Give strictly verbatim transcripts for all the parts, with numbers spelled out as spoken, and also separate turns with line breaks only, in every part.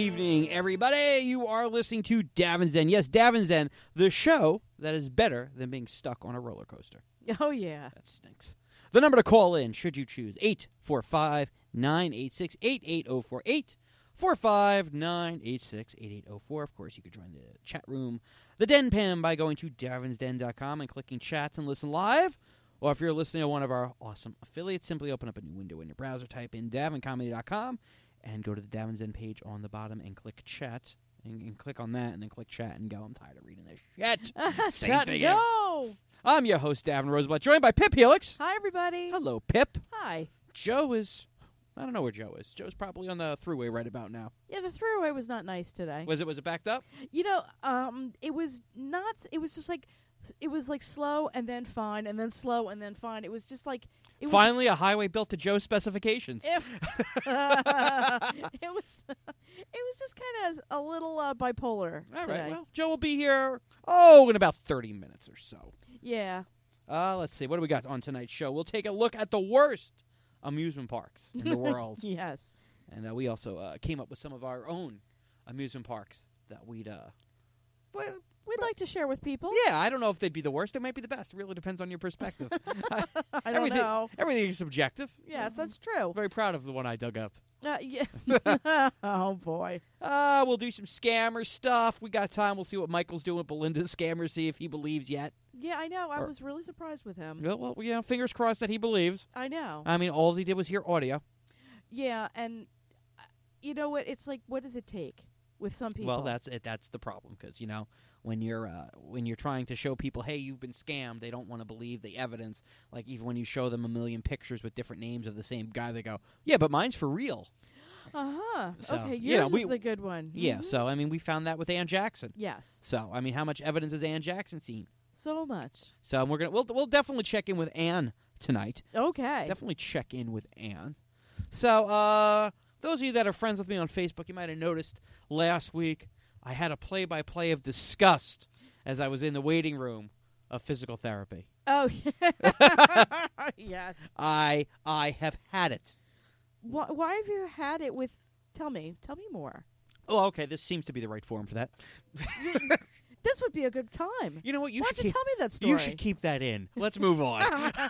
evening, everybody. You are listening to Davin's Den. Yes, Davin's Den, the show that is better than being stuck on a roller coaster.
Oh, yeah.
That stinks. The number to call in, should you choose, eight four five, nine eight six, eight eight zero four, eight four five, nine eight six, eight eight zero four. Of course, you could join the chat room, the Den Pen, by going to davins den dot com and clicking chat and listen live. Or if you're listening to one of our awesome affiliates, simply open up a new window in your browser, type in davin comedy dot com, and go to the Davin's Den page on the bottom and click chat. And, and click on that, and then click chat and go. I'm tired of reading this shit.
Chat and go!
I'm your host, Davin Rosenblatt, joined by Pip Helix.
Hi, everybody.
Hello, Pip.
Hi.
Joe is... I don't know where Joe is. Joe's probably on the thruway right about now.
Yeah, the throughway was not nice today.
Was it Was it backed up?
You know, um, it was not... It was just like... It was like slow and then fine and then slow and then fine. It was just like... It was
Finally, a highway built to Joe's specifications.
It, it was it was just kind of a little uh, bipolar
All
today.
right, well, Joe will be here, oh, in about thirty minutes or so.
Yeah.
Uh, let's see. What do we got on tonight's show? We'll take a look at the worst amusement parks in the world.
Yes.
And uh, we also uh, came up with some of our own amusement parks that we'd... Uh, well,
We'd like to share with people.
Yeah, I don't know if they'd be the worst. They might be the best. It really depends on your perspective.
I don't
everything,
know.
Everything is subjective.
Yes, that's true.
I'm very proud of the one I dug up.
Uh, yeah. Oh, boy.
Uh, we'll do some scammer stuff. We got time. We'll see what Michael's doing with Belinda's scammer, see if he believes yet.
Yeah, I know. I
Or,
was really surprised with him.
Well, well, you know, fingers crossed that he believes.
I know.
I mean, all he did was hear audio.
Yeah, and uh, you know what? It's like, what does it take with some people?
Well, that's it. That's the problem because, you know, when you're uh, when you're trying to show people, hey, you've been scammed, they don't want to believe the evidence. Like, even when you show them a million pictures with different names of the same guy, they go, yeah, but mine's for real.
Uh-huh.
So,
okay,
you know,
yours
we-
is the good one.
Yeah,
Mhm.
so, I mean, we found that with Ann Jackson.
Yes.
So, I mean, how much evidence has Ann Jackson seen?
So much.
So, we're gonna we'll we'll definitely check in with Ann tonight.
Okay.
Definitely check in with Ann. So, uh, those of you that are friends with me on Facebook, you might have noticed last week I had a play-by-play of disgust as I was in the waiting room of physical therapy.
Oh, yes.
I I have had it.
Why, why have you had it with... Tell me. Tell me more.
Oh, okay. This seems to be the right forum for that.
This would be a good time.
You know what? You
Why
should
don't you
keep,
tell me that story?
You should keep that in. Let's move on.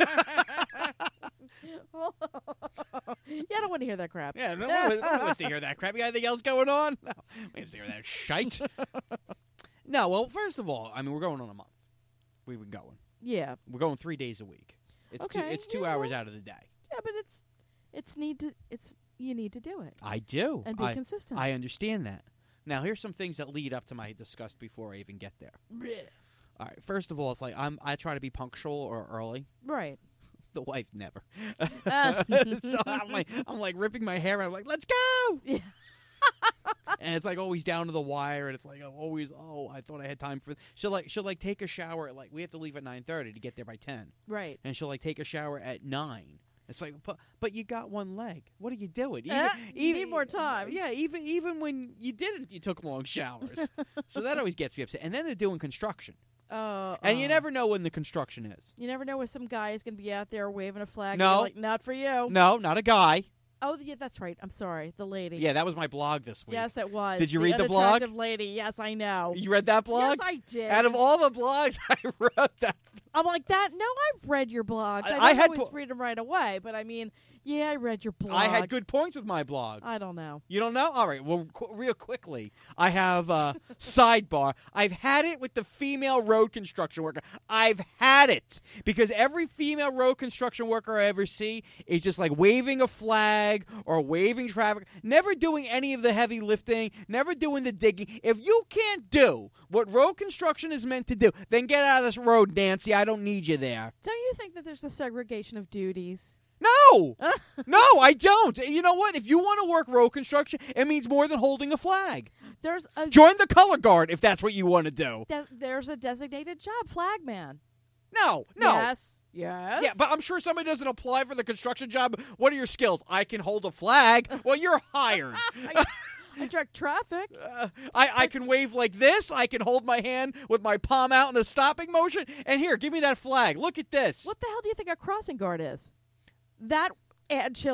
Yeah, I don't want to hear that crap.
Yeah, no one, no one wants to hear that crap. You got anything else going on? No, we don't want to hear that shite. No, well, first of all, I mean, we're going on a month. We've been going.
Yeah.
We're going three days a week. It's
Okay,
two, it's two
yeah,
hours
well-
out of the day.
Yeah, but it's it's need to it's you need to do it
I do.
and be
I,
consistent.
I understand that. Now, here's some things that lead up to my disgust before I even get there. All right, first of all, it's like I'm, I try to be punctual or early.
Right.
The wife never.
Ah.
So I'm like, I'm like ripping my hair out. I'm like, let's go.
Yeah.
And it's like always down to the wire, and it's like I'm always, oh, I thought I had time for. She'll like, she'll like take a shower at like we have to leave at nine thirty to get there by ten,
Right.
and she'll like take a shower at nine. It's like, but, but you got one leg. What are you doing? Even,
Uh, you need more time.
Yeah, even even when you didn't, you took long showers. So that always gets me upset. And then they're doing construction,
Uh,
and you
uh,
never know when the construction is.
You never know when some guy is going to be out there waving a flag.
No.
And you're like, not for you.
No, not a guy.
Oh, yeah, that's right. I'm sorry. The lady.
Yeah, that was my blog this week.
Yes, it was.
Did you read the blog?
unattractive lady. Yes, I know.
You read that blog?
Yes, I did.
Out of all the blogs I wrote, that's
I'm like that. No, I've read your blogs. I,
I-
don't
I had
always
po-
read them right away, but I mean, yeah, I read your blog.
I had good points with my blog.
I don't know.
You don't know? All right. Well, qu- real quickly, I have a sidebar. I've had it with the female road construction worker. I've had it because every female road construction worker I ever see is just like waving a flag or waving traffic, never doing any of the heavy lifting, never doing the digging. If you can't do what road construction is meant to do, then get out of this road, Nancy. I don't need you there.
Don't you think that there's a segregation of duties?
No, no, I don't. You know what? If you want to work road construction, it means more than holding a flag.
There's a
Join the color guard if that's what you want to do.
de- there's a designated job, flagman.
No, no.
Yes. Yes.
Yeah, but I'm sure somebody doesn't apply for the construction job. What are your skills? I can hold a flag. Well, you're hired.
I, I direct traffic.
Uh, I, I can wave like this. I can hold my hand with my palm out in a stopping motion. And here, give me that flag. Look at this.
What the hell do you think a crossing guard is? That and children.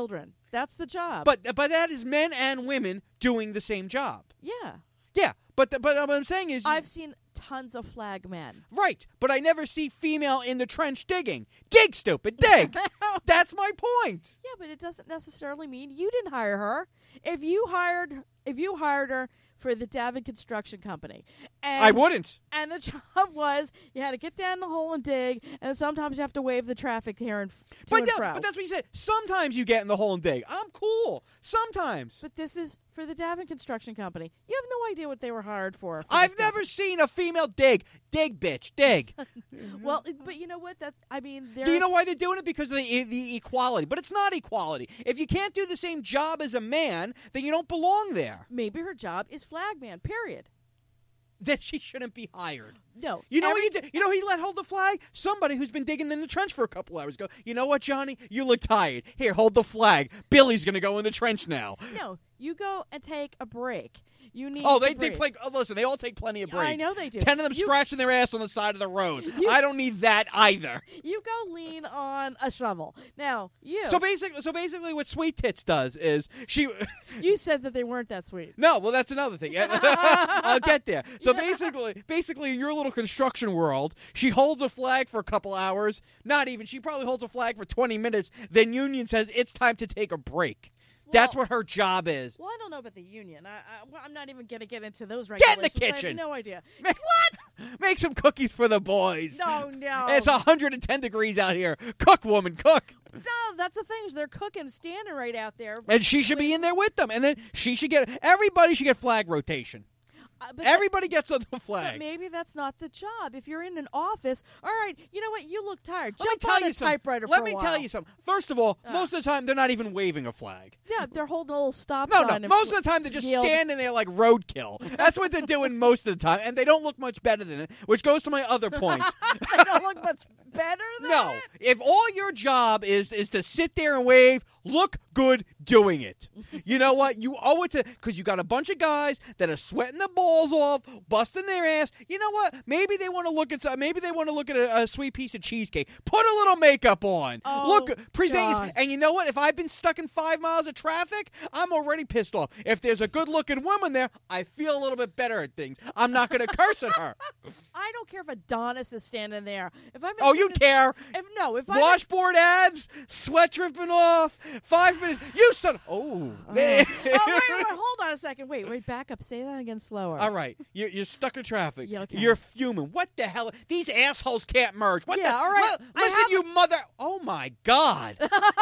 That's the job.
But but that is men and women doing the same job.
yeah.
Yeah, but the, but what I'm saying is,
I've seen tons of flag men.
right. But I never see female in the trench digging. Dig, stupid, dig. That's my point.
Yeah, but it doesn't necessarily mean you didn't hire her. If you hired, if you hired her for the Davin Construction Company, and
I wouldn't.
and the job was you had to get down the hole and dig, and sometimes you have to wave the traffic here and f- to
But,
and
yeah,
fro.
but that's what you said. Sometimes you get in the hole and dig. I'm cool. Sometimes.
But this is for the Davin Construction Company. You have no idea what they were hired for. for
I've
this
never
company.
seen a female dig. Dig, bitch, dig.
Well, it- but you know what? That I mean,
Do you know why they're doing it? Because of the, the equality. But it's not equality. If you can't do the same job as a man, then you don't belong there.
maybe her job is flagman. Period.
Then she shouldn't be hired.
No,
You know
every-
what you did? You know who you let hold the flag? Somebody who's been digging in the trench for a couple hours. Go, you know what, Johnny? You look tired. Here, hold the flag. Billy's going to go in the trench now.
No, you go and take a break. You need.
Oh,
to
they take
break.
plenty. Oh, listen, they all take plenty of breaks.
I know they do.
Ten of them
You-
scratching their ass on the side of the road.
You-
I don't need that either.
You go lean on a shovel. Now you.
So basically, so basically, what Sweet Tits does is she.
you said that they weren't that sweet.
No, well, that's another thing. I'll get there. So basically, basically, in your little construction world, she holds a flag for a couple hours. Not even. She probably holds a flag for twenty minutes. Then union says it's time to take a break. That's
Well-
what her job is.
Well, I don't know about the union. I, I, well, I'm not even going to get into those
Get in the
regulations. I
kitchen.
have no idea.
What? Make some cookies for the boys.
No, no.
It's one hundred ten degrees out here. Cook, woman, cook.
No, that's the thing. Is they're cooking, standing right out there.
And she should be in there with them. And then she should get, everybody should get flag rotation.
Uh, but
Everybody gets on the
But
flag.
maybe that's not the job. If you're in an office, all right, you know what? You look tired.
Let me
Jump
tell
on
you
the
something.
typewriter
Let
for
me
a
tell
while.
you something. First of all,
Uh.
most of the time, they're not even waving a flag.
Yeah, they're holding a little stop
No,
sign.
no.
and
Most of the time, they're just
yield.
standing there like roadkill. That's what they're doing most of the time, and they don't look much better than it, which goes to my other point.
They don't look much better than
No.
it.
If all your job is is to sit there and wave, look good doing it. You know what? You owe it to, because you got a bunch of guys that are sweating the balls off, busting their ass. You know what? Maybe they want to look at some, maybe they want to look at a, a sweet piece of cheesecake. Put a little makeup on.
Oh,
look, present.
God.
yourself. And you know what? If I've been stuck in five miles of traffic, I'm already pissed off. If there's a good-looking woman there, I feel a little bit better at things. I'm not going to curse at her.
I don't care if Adonis is standing there. If I'm
Oh, you care?
If no, if I
Washboard abs, sweat dripping off, five minutes. You son. Oh.
oh, wait, wait, hold on a second. Wait, wait, back up. Say that again slower.
All right. You're, you're stuck in traffic.
Yeah, okay.
You're fuming. What the hell? These assholes can't merge. What
Yeah,
the?
all right.
Li-
I
listen,
have-
you mother. Oh, my God.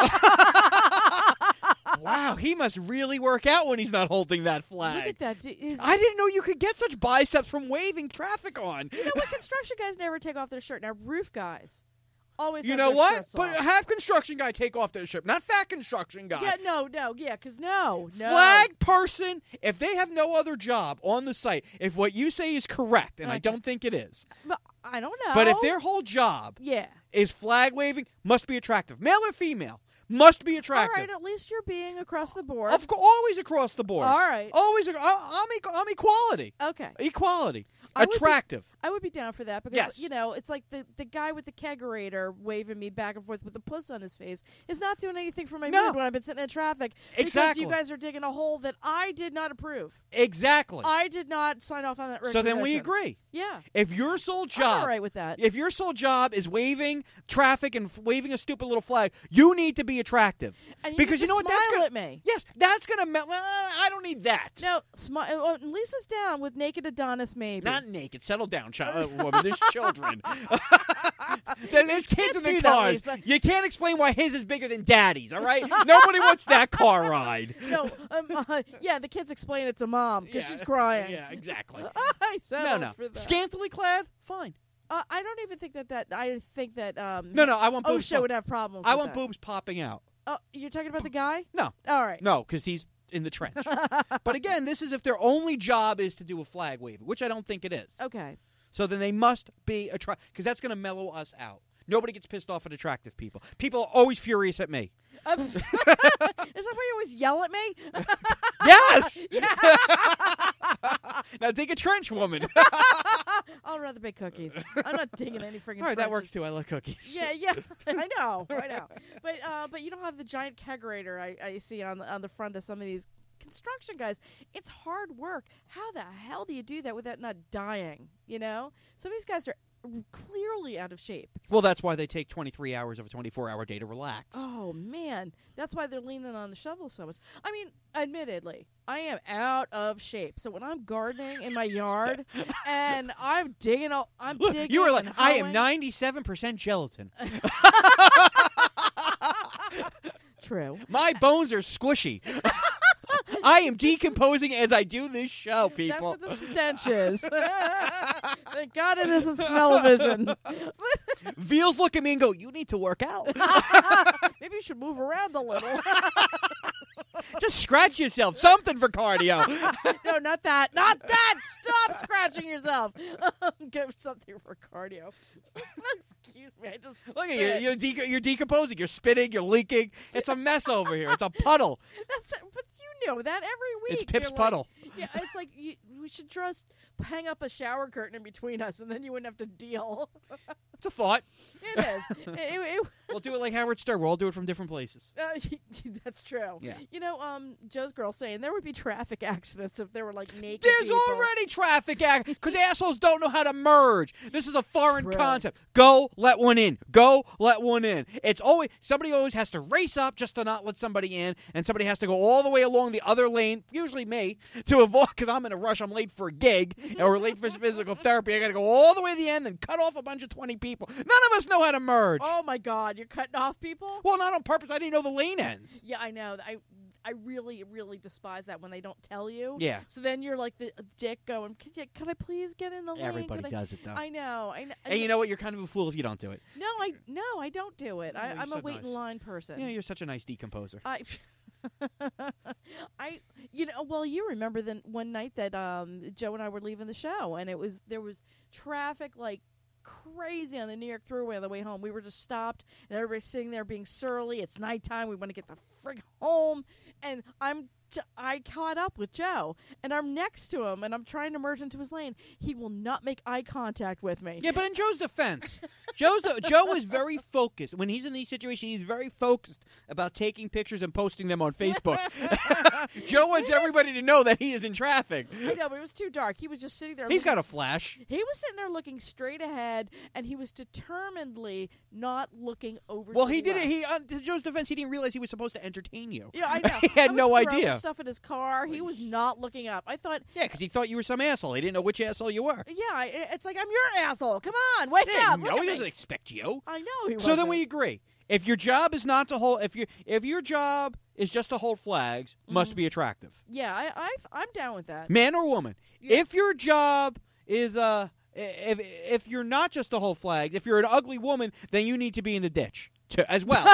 Wow. He must really work out when he's not holding that flag.
Look at that. D- Is,
I didn't know you could get such biceps from waving traffic on.
you know what? Construction guys never take off their shirt. Now, roof guys always
You
have
know
their
what?
shirts
But
off.
have construction guy take off their shirt. Not fat construction guy.
Yeah, no, no, yeah, because no, no.
Flag person, if they have no other job on the site, if what you say is correct, and I
Okay.
don't think it is,
But I don't know.
but if their whole job
yeah.
is flag waving, must be attractive. Male or female, must be
All
attractive.
right, at least you're being across the board.
Of course, always across the board.
All right.
Always, ac- I- I'm, equ- I'm equality.
Okay.
Equality.
I would be-
Attractive.
I would be down for that because,
Yes.
you know, it's like the, the guy with the kegerator waving me back and forth with a puss on his face is not doing anything for my
No.
mood when I've been sitting in traffic because
Exactly.
you guys are digging a hole that I did not approve.
Exactly.
I did not sign off on that
So then we
requisition.
agree.
Yeah.
If your sole
I'm
job,
all right with that.
if your sole job is waving traffic and f- waving a stupid little flag, you need to be attractive.
And you
because
can
you know what?
just
That's
smile
gonna,
at me.
Yes, that's gonna. Me- well, I don't need that.
No, smi- oh, Lisa's down with naked Adonis, maybe.
Not naked. Settle down, child. Uh, woman. There's children. There- There's kids in
Can't
the
do that,
cars.
Lisa.
You can't explain why his is bigger than Daddy's. All right. Nobody wants that car ride.
no, um, uh, yeah, the kids explain it to mom because
Yeah.
she's crying.
Yeah, exactly.
I
No,
settled
no.
for that.
Scantily clad, fine.
Uh, I don't even think that that. I think that. Um,
No, no. I want boobs.
OSHA
pop-
would have problems.
I
with
want
that.
boobs popping out.
Oh, you're talking about the guy?
No,
All right.
no, because he's in the trench. But again, this is if their only job is to do a flag waving, which I don't think it is.
Okay.
So then they must be attractive, because that's going to mellow us out. Nobody gets pissed off at attractive people. People are always furious at me.
Um, is that why you always yell at me?
Yes! Now dig a trench, woman.
All right. rather bake cookies. I'm not digging any freaking.
All right, that
trenches.
works too. I like cookies.
Yeah, yeah, I know, I know. But uh, but you don't have the giant kegerator I, I see on the on the front of some of these construction guys. It's hard work. How the hell do you do that without not dying? You know, some of these guys are clearly out of shape.
Well, that's why they take twenty-three hours of a twenty-four hour day to relax.
Oh man, that's why they're leaning on the shovel so much. I mean, admittedly, I am out of shape. So when I'm gardening in my yard and I'm digging, all, I'm
Look,
digging.
you were like,
and
I am
hoeing.
ninety-seven percent gelatin.
True.
My bones are squishy. I am decomposing as I do this show, people.
That's what the stench is. Thank God it isn't smell-o-vision.
Veals look at me and go, you need to work out.
Maybe you should move around a little.
Just scratch yourself. Something for cardio.
No, not that. Not that. Stop scratching yourself. Give something for cardio. Excuse me. I just
Look at you. You're, de- you're decomposing. You're spitting. You're leaking. It's a mess over here. It's a puddle.
That's but you know that every week.
It's Pip's
You're like-
puddle.
Yeah, it's like you, we should just hang up a shower curtain in between us, and then you wouldn't have to deal.
It's a thought.
It is. it, it,
We'll do it like Howard Stern. We'll all do it from different places.
Uh, that's true.
Yeah.
You know, um, Joe's girl saying there would be traffic accidents if there were like naked
There's
people.
already traffic act because assholes don't know how to merge. This is a foreign
True.
concept. Go let one in. Go let one in. It's always somebody always has to race up just to not let somebody in, and somebody has to go all the way along the other lane. Usually me to avoid because I'm in a rush. I'm late for a gig or late for physical therapy. I got to go all the way to the end and cut off a bunch of twenty people. None of us know how to merge.
Oh my God, you're cutting off people?
Well, not on purpose. I didn't know the lane ends.
Yeah, I know. I I really, really despise that when they don't tell you.
Yeah.
So then you're like the dick going, could, you, could I please get in the lane?
Everybody
Could I-"
does it though.
I know. I know.
And you know what? You're kind of a fool if you don't do it.
No, I no, I don't do it.
Yeah,
I,
you're
I'm a
so
wait
nice.
in line person.
Yeah, you're such a nice decomposer.
I, I, you know, well, you remember the one night that um, Joe and I were leaving the show, and it was there was traffic like crazy on the New York Thruway on the way home. We were just stopped, and everybody's sitting there being surly. It's nighttime. We want to get the frig home, and I'm. I caught up with Joe, and I'm next to him, and I'm trying to merge into his lane. He will not make eye contact with me.
Yeah, but in Joe's defense, Joe's de- Joe is very focused. When he's in these situations, he's very focused about taking pictures and posting them on Facebook. Joe wants everybody to know that he is in traffic.
I know, but it was too dark. He was just sitting there.
He's
looking
got a flash.
He was sitting there looking straight ahead, and he was determinedly not looking over.
Well,
to
he
the
did it.
left.
He, uh, to Joe's defense, he didn't realize he was supposed to entertain you.
Yeah, I know.
He had
I was
no
throwing
idea.
Stuff in his car. He was not looking up. I thought,
Yeah, because he thought you were some asshole. He didn't know which asshole you were.
yeah, I- it's like I'm your asshole. Come on, wake
Yeah,
up. Look
no,
at
he
me.
doesn't expect you.
I know. He
So then
wasn't.
we agree. If your job is not to hold, if you if your job is just to hold flags, must be attractive,
Yeah, I, I, I'm down with that.
man or woman.
Yeah.
If your job is uh, if if you're not just to hold flags, if you're an ugly woman, then you need to be in the ditch too, as well.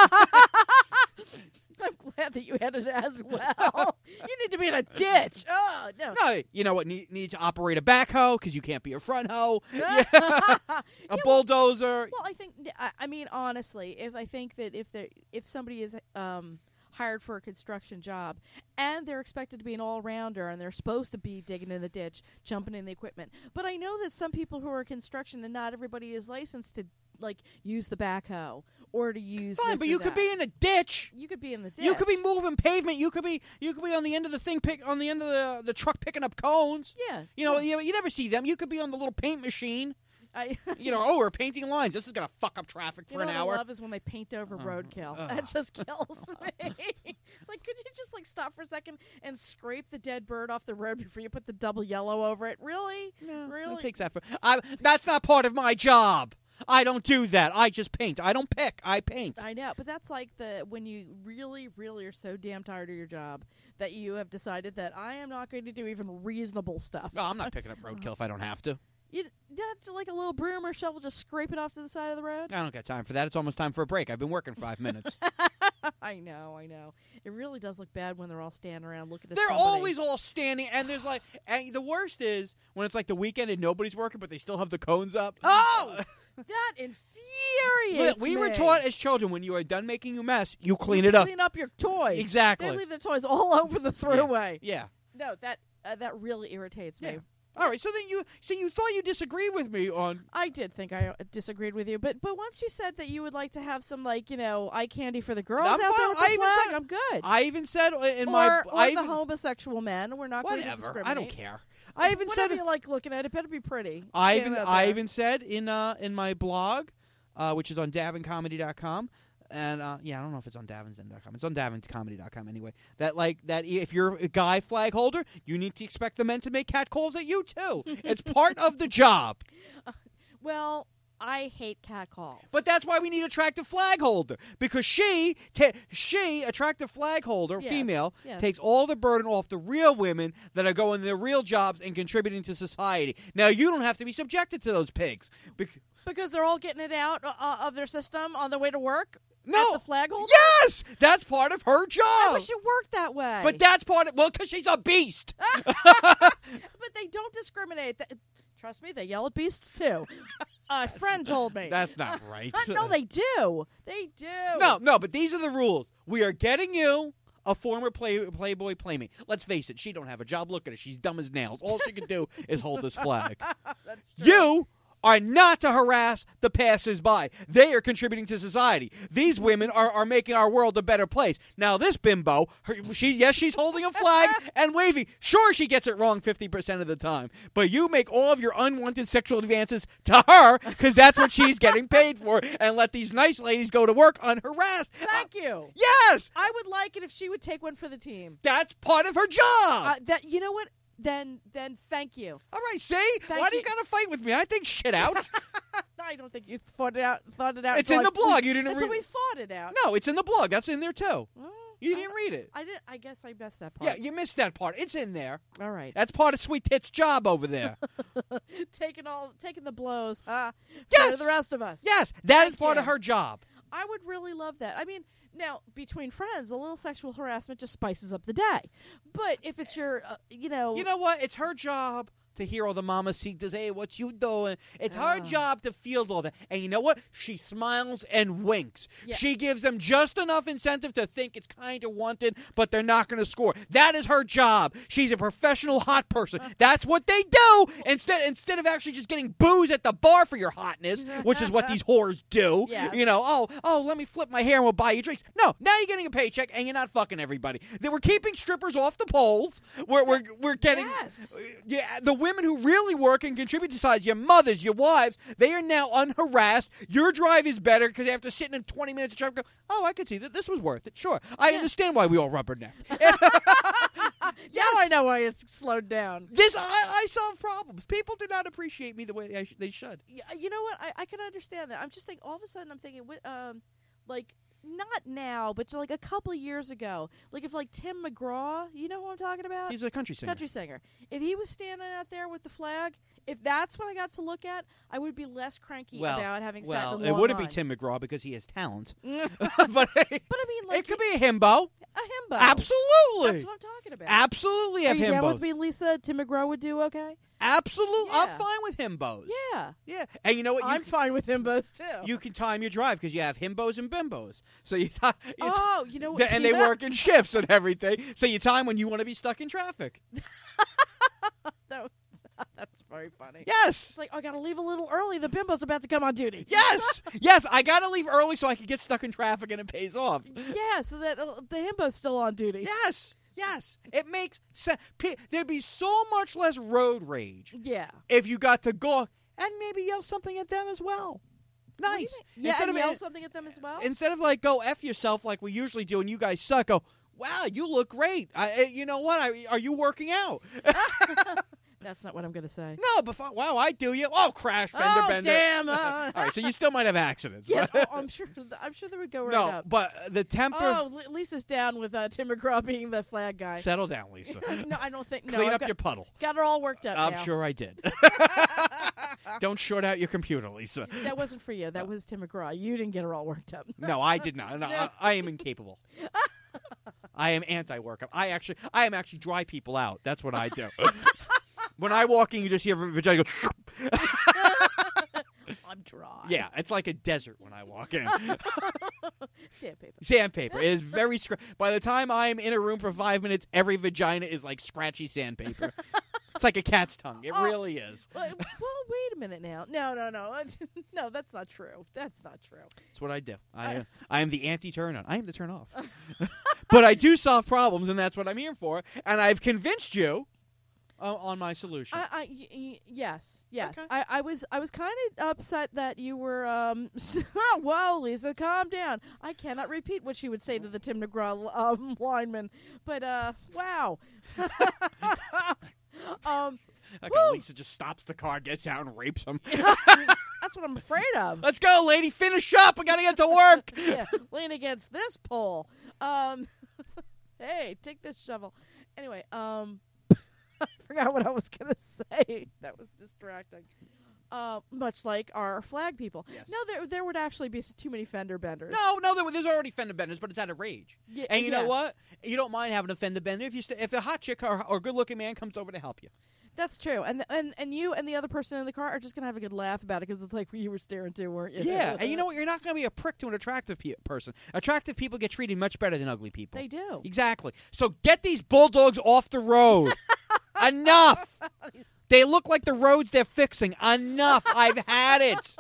I'm glad that you had it as well. You need to be in a ditch. Oh no.
No, you know what? Need, need to operate a backhoe because you can't be a front hoe. Yeah. A bulldozer.
Well, I think I, I mean honestly, if I think that if there if somebody is um, hired for a construction job and they're expected to be an all-rounder and they're supposed to be digging in the ditch, jumping in the equipment, but I know that some people who are in construction and not everybody is licensed to like use the backhoe or to use.
Fine,
this
but
or
you could
that.
be in a ditch.
You could be in the ditch.
You could be moving pavement. You could be you could be on the end of the thing, pick on the end of the the truck picking up cones.
Yeah.
You know, you, you never see them. You could be on the little paint machine.
I,
You know, oh, we're painting lines. This is gonna fuck up traffic
You
for
know
an
what
hour.
I love is when they paint over roadkill.
uh.
That just kills me. It's like, could you just like stop for a second and scrape the dead bird off the road before you put the double yellow over it? Really?
No,
really?
it takes effort. I, that's not part of my job. I don't do that. I just paint. I don't pick. I paint.
I know, but that's like the when you really, really are so damn tired of your job that you have decided that I am not going to do even reasonable stuff.
No, I'm not picking up roadkill if I don't have to.
You not like a little broom or shovel, just scrape it off to the side of the road.
I don't got time for that. It's almost time for a break. I've been working five minutes.
I know, I know. It really does look bad when they're all standing around looking at
They're
somebody.
always all standing, and there's like, and the worst is when it's like the weekend and nobody's working, but they still have the cones up.
Oh, that infuriates
we
me.
were taught as children when you are done making your mess, you clean
You
it up.
Clean up your toys.
Exactly.
They leave their toys all over the throughway.
Yeah.
No, that uh, that really irritates me.
Yeah. All right, so then you so you thought you disagreed with me on.
I did think I uh, disagreed with you, but but once you said that you would like to have some like you know eye candy for the girls
I'm
out
fine.
there with
I
the
even
flag,
said-
I'm good.
I even said in
or
my
or
I
the
even,
homosexual men, we're not going to
whatever.
discriminate.
I don't care. I even
Whatever
said
you like looking at, it better be pretty.
I
Stand
even
out
I
there.
even said in uh in my blog, uh, which is on davin comedy dot com. And uh, yeah, I don't know if it's on davins den dot com. It's on davin comedy dot com anyway. That like that if you're a guy flag holder, you need to expect the men to make cat calls at you too. It's part of the job.
Well, I hate cat calls.
But that's why we need attractive flag holder, because she ta- she attractive flag holder,
Yes,
female,
yes.
takes all the burden off the real women that are going to their real jobs and contributing to society. Now you don't have to be subjected to those pigs. Bec-
because they're all getting it out uh, of their system on the way to work.
No.
At the flag holder.
Yes, that's part of her job.
I wish it worked that way.
But that's part of well, because she's a beast.
But they don't discriminate. Th- Trust me, they yell at beasts too. A friend told me.
That's not right.
No, they do. They do.
No, no, but these are the rules. We are getting you a former play, Playboy playmate. Let's face it, she don't have a job. Look at her. She's dumb as nails. All she can do is hold this flag.
That's true.
You are not to harass the passers-by. They are contributing to society. These women are, are making our world a better place. Now, this bimbo, her, she yes, she's holding a flag and waving. Sure, she gets it wrong fifty percent of the time. But you make all of your unwanted sexual advances to her because that's what she's getting paid for, and let these nice ladies go to work unharassed.
Thank you.
Yes!
I would like it if she would take one for the team.
That's part of her job.
Uh, that you know what? Then then thank you.
All right, see?
Thank
Why do you
you.
got to fight with me? I think shit out.
I don't think you thought it out. Thought it out.
It's
until
in
I-
the blog. You didn't
and
read
so we fought it out.
No, it's in the blog. That's in there, too.
Oh,
You
I-
didn't read it.
I did. I guess I missed that part.
Yeah, you missed that part. It's in there.
All right.
That's part of Sweet Tit's job over there.
taking all taking the blows. Uh,
Yes!
For the rest of us.
Yes, that is
Thank
part of
you.
her job.
I would really love that. I mean, now between friends, a little sexual harassment just spices up the day. But if it's your, uh, you know,
You know what? It's her job to hear all the mamacitas. Hey, what you doing? It's her
Ah.
job to field all that. And you know what? She smiles and winks.
Yeah.
She gives them just enough incentive to think it's kind of wanted, but they're not going to score. That is her job. She's a professional hot person. That's what they do. Instead, instead of actually just getting booze at the bar for your hotness, which is what these whores do.
Yes.
You know, oh, oh, let me flip my hair and we'll buy you drinks. No, now you're getting a paycheck and you're not fucking everybody. They were keeping strippers off the poles. We're we're we're getting
Yes.
yeah, the women who really work and contribute to society, your mothers, your wives, they are now unharassed. Your drive is better because after sitting in twenty minutes of traffic, go, oh, I could see that this was worth it. Sure. I
Yeah.
understand why we all rubberneck.
Now I know why it's slowed down.
This, I, I solve problems. People do not appreciate me the way I sh- they should.
Y- You know what? I, I can understand that. I'm just thinking. All of a sudden, I'm thinking, wi- um, like not now, but like a couple years ago, like if like Tim McGraw, you know who I'm talking about?
He's a country singer.
Country singer. If he was standing out there with the flag, if that's what I got to look at, I would be less cranky
well,
about having sat
well,
in the
it
long
wouldn't
line.
be Tim McGraw because he has talent.
but
but
I mean, like
it could be a himbo.
a himbo.
Absolutely.
That's what I'm talking about.
Absolutely
Are
have
you down
himbos.
with me, Lisa? Tim McGraw would do okay.
Absolutely. I'm
Yeah.
fine with himbos.
Yeah,
Yeah. And you know what? You
I'm fine with himbos too.
You can time your drive because you have himbos and bimbos. So you, ti- you
oh, you know what?
and they
yeah.
work in shifts and everything. So you time when you want to be stuck in traffic.
That- that's very funny.
Yes.
It's like, oh, I got to leave a little early. The bimbo's about to come on duty.
Yes. Yes. I got to leave early so I can get stuck in traffic and it pays off.
Yeah, so that uh, the himbo's still on duty.
Yes. Yes. It makes sense. P- There'd be so much less road rage
Yeah.
if you got to go and maybe yell something at them as well.
What do you
Nice.
mean? Yeah,
Instead
and
of
yell
it-
something at them as well?
Instead of like go F yourself like we usually do and you guys suck, go, wow, you look great. I, eh, you know what? I, are you working out?
That's not what I'm going to say.
No, but fi- wow, I do you. Oh, crash, fender
oh,
bender.
damn. Uh,
All right, so you still might have accidents.
yeah,
but-
oh, I'm sure I'm sure they would go right
no,
up.
but the temper.
Oh, Li- Lisa's down with uh, Tim McGraw being the flag guy.
Settle down, Lisa.
no, I don't think. No,
Clean
I've
up
got,
your puddle.
got her all worked up
I'm
now.
sure I did. Don't short out your computer, Lisa.
That wasn't for you. That was Tim McGraw. You didn't get her all worked up.
No, I did not. No, I, I am incapable. I am anti-workup. I actually, I am actually dry people out. That's what I do. When I walk in, you just hear vagina go.
I'm dry.
Yeah, it's like a desert when I walk in.
Sandpaper.
Sandpaper. It is very. Scr- By the time I am in a room for five minutes, every vagina is like scratchy sandpaper. like a cat's tongue. It
Oh.
really is.
Well, well, wait a minute now. No, no, no. No, that's not true. That's not true.
That's what I do. I, uh, I am the anti-turn on. I am the turn off. But I do solve problems, and that's what I'm here for. And I've convinced you uh, on my solution.
I, I, y- y- yes, yes.
Okay.
I, I was, I was kind of upset that you were. Um, Whoa, Lisa, calm down. I cannot repeat what she would say to the Tim McGraw um, lineman, but uh, wow. um,
Okay,
woo.
Lisa just stops the car, gets out, and rapes him.
that's what I'm afraid of.
Let's go, lady. Finish up. We got to get to work.
Yeah, lean against this pole. Um, hey, take this shovel. Anyway, um, I forgot what I was gonna say. That was distracting. Uh, much like our flag people.
Yes.
No, there there would actually be s- too many fender benders.
No, no, there, there's already fender benders, but it's out of rage.
Y-
And you know
yes.
what? You don't mind having a fender bender if you st- if a hot chick or, or good-looking man comes over to help you.
That's true. And and and you and the other person in the car are just gonna have a good laugh about it because it's like you were staring too, weren't you?
Yeah, and you know what? You're not going to be a prick to an attractive pe- person. Attractive people get treated much better than ugly people.
They do.
Exactly. So get these bulldogs off the road. Enough. They look like the roads they're fixing. Enough. I've had it.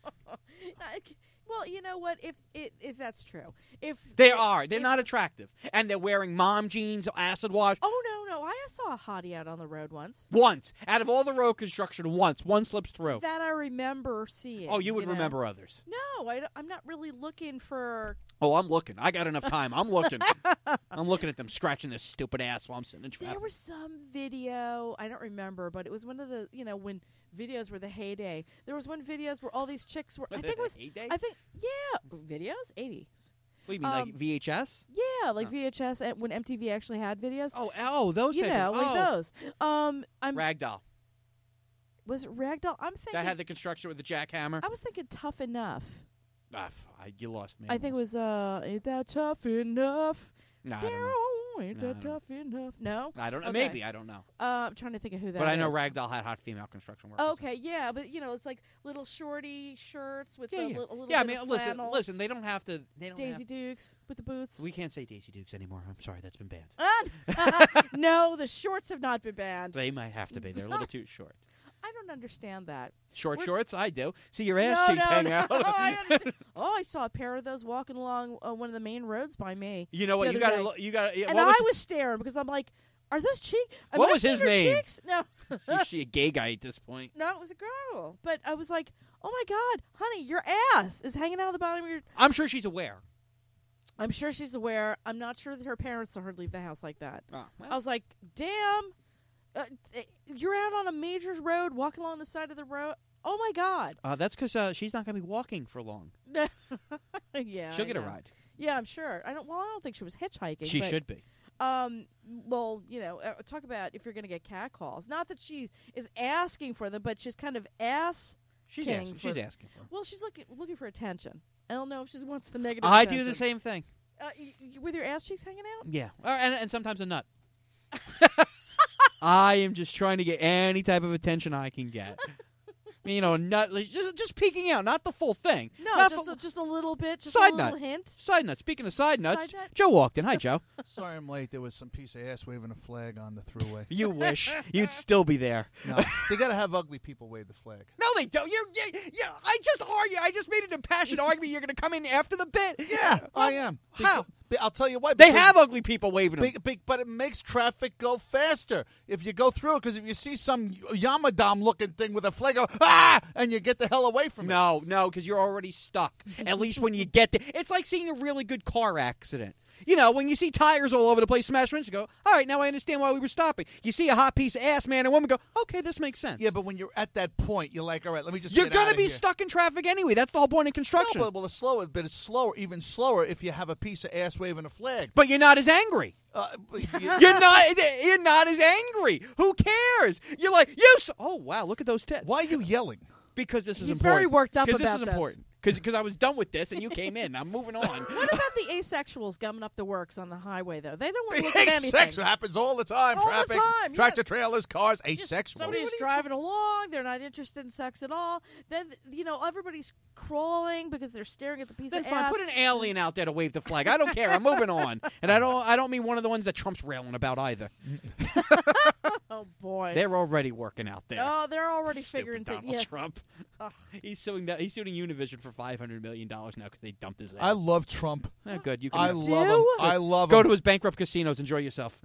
I c- Well, you know what? If if, if that's true, if
They
if-
are. They're
if-
not attractive. And they're wearing mom jeans, acid wash.
Oh no, no! I saw a hottie out on the road once.
Once. Out of all the road construction, once. One slips through.
That I remember seeing.
Oh, you would
know?
remember others.
No, I, am not really looking for.
Oh, I'm looking. I got enough time. I'm looking. I'm looking at them scratching their stupid ass while I'm sitting in traffic.
There was some video. I don't remember, but it was one of the you know when videos were the heyday. There was one videos where all these chicks were. I think it was.
Heyday?
I think yeah, videos eighties.
What do you mean,
um,
like V H S?
Yeah, like
Huh.
V H S and when M T V actually had videos.
Oh, oh, those
you
types
know,
of-
like
oh.
those. Um, I'm
Ragdoll.
was it Ragdoll? I'm thinking.
That had the construction with the jackhammer.
I was thinking Tough Enough.
Ah, f- I- you lost me.
I think it was uh, ain't that tough enough?
No, I don't know.
Ain't
No, I
that
don't
tough enough? No.
I don't know.
Okay.
Maybe. I don't know.
Uh, I'm trying to think of who that is.
But I know Ragdoll had hot female construction workers.
Okay, yeah, but you know, it's like little shorty shirts with
Yeah,
the
yeah.
little, little
yeah, I
bit
mean,
of
listen,
flannel.
listen. They don't have to. They don't
Daisy
have,
Dukes with the boots.
We can't say Daisy Dukes anymore. I'm sorry, that's been banned.
Ah, no, the shorts have not been banned.
They might have to be. They're a little too short.
I don't understand that.
Short
We're-
shorts? I do. See your ass
no,
cheeks
no,
hang
no.
out.
I understand. Oh, I saw a pair of those walking along uh, one of the main roads by me.
You know what?
the
You
other
got
day.
to. You got to.
And
What
I
was,
was staring because I'm like, are those cheeks?
What was his name?
Cheeks? No.
Is she a gay guy at this point?
No, it was a girl. But I was like, oh my God, honey, your ass is hanging out of the bottom of your.
I'm sure she's aware.
I'm sure she's aware. I'm not sure that her parents saw her leave the house like that.
Oh, well.
I was like, damn, uh, th- you're out on a major road, walking along the side of the road. Oh my God.
Uh, that's because uh, she's not going to be walking for long.
Yeah,
She'll
I
get a
know.
ride.
Yeah, I'm sure. I don't. Well, I don't think she was hitchhiking.
She
but,
should be.
Um. Well, you know, uh, talk about if you're going to get catcalls. Not that she is asking for them, but she's kind of ass.
She's
king
asking.
for-
She's asking for. 'em.
Well, she's looking looking for attention. I don't know if she wants the negative.
I
attention.
do the same thing.
Uh, y- y- with your ass cheeks hanging out.
Yeah, uh, and and sometimes a nut. I am just trying to get any type of attention I can get. You know, a nut, like, just just peeking out, not the full thing.
No,
Not
just
the-
a, just a little bit, just
Side
a little
nut.
hint.
Side nut. Speaking of side nuts,
Side nut?
Joe walked in. Hi, Joe.
Sorry I'm late. There was some piece of ass waving a flag on the thruway.
You wish you'd still be there.
No, they got to have ugly people wave the flag.
No, they don't. You're, yeah, yeah. I just argue. I just made an impassioned argument. You're going to come in after the bit.
Yeah,
Well,
I am.
How?
Because- I'll tell you why.
They
because-
have ugly people waving them.
Big, big, but it makes traffic go faster if you go through it. Because if you see some Yamadam looking thing with a flag, go, ah, and you get the hell away from it.
No, no, because you're already stuck. At least when you get there. It's like seeing a really good car accident. You know, when you see tires all over the place smash winds, you go, all right, now I understand why we were stopping. You see a hot piece of ass, man and woman, go, okay, this makes sense.
Yeah, but when you're at that point, you're like, all right, let me just.
You're
get
going to
outta
be
here.
stuck in traffic anyway. That's the whole point of construction.
No, but well, it's slower, but it's slower, even slower if you have a piece of ass waving a flag.
But you're not as angry.
Uh, but you-
You're not. You're not as angry. Who cares? You're like, you. S- oh wow, look at those tits.
why are you yelling?
Because this is
He's
important.
very worked up
Because
about
this is
this.
important. because I was done with this and you came in. I'm moving on.
What about the asexuals gumming up the works on the highway, though? They don't want to
The
look at anything.
asexual happens all the time.
All the
Traffic,
time,
tractor
yes.
trailers, cars,
Just
asexual.
Somebody's driving along. They're not interested in sex at all. Then, you know, everybody's crawling because they're staring at the piece
Then
of
fine,
ass.
put an alien out there to wave the flag. I don't care. I'm moving on, and I don't. I don't mean one of the ones that Trump's railing about either.
Oh, boy.
They're already working out there.
Oh, they're already
Stupid
figuring things.
Donald
Yeah.
Trump.
Ugh.
He's suing. That, he's suing Univision for five hundred million dollars now because they dumped his ass.
I love Trump.
Oh, good. You can
I
have-
love
Do?
him. I love
go
him.
to his bankrupt casinos. Enjoy yourself.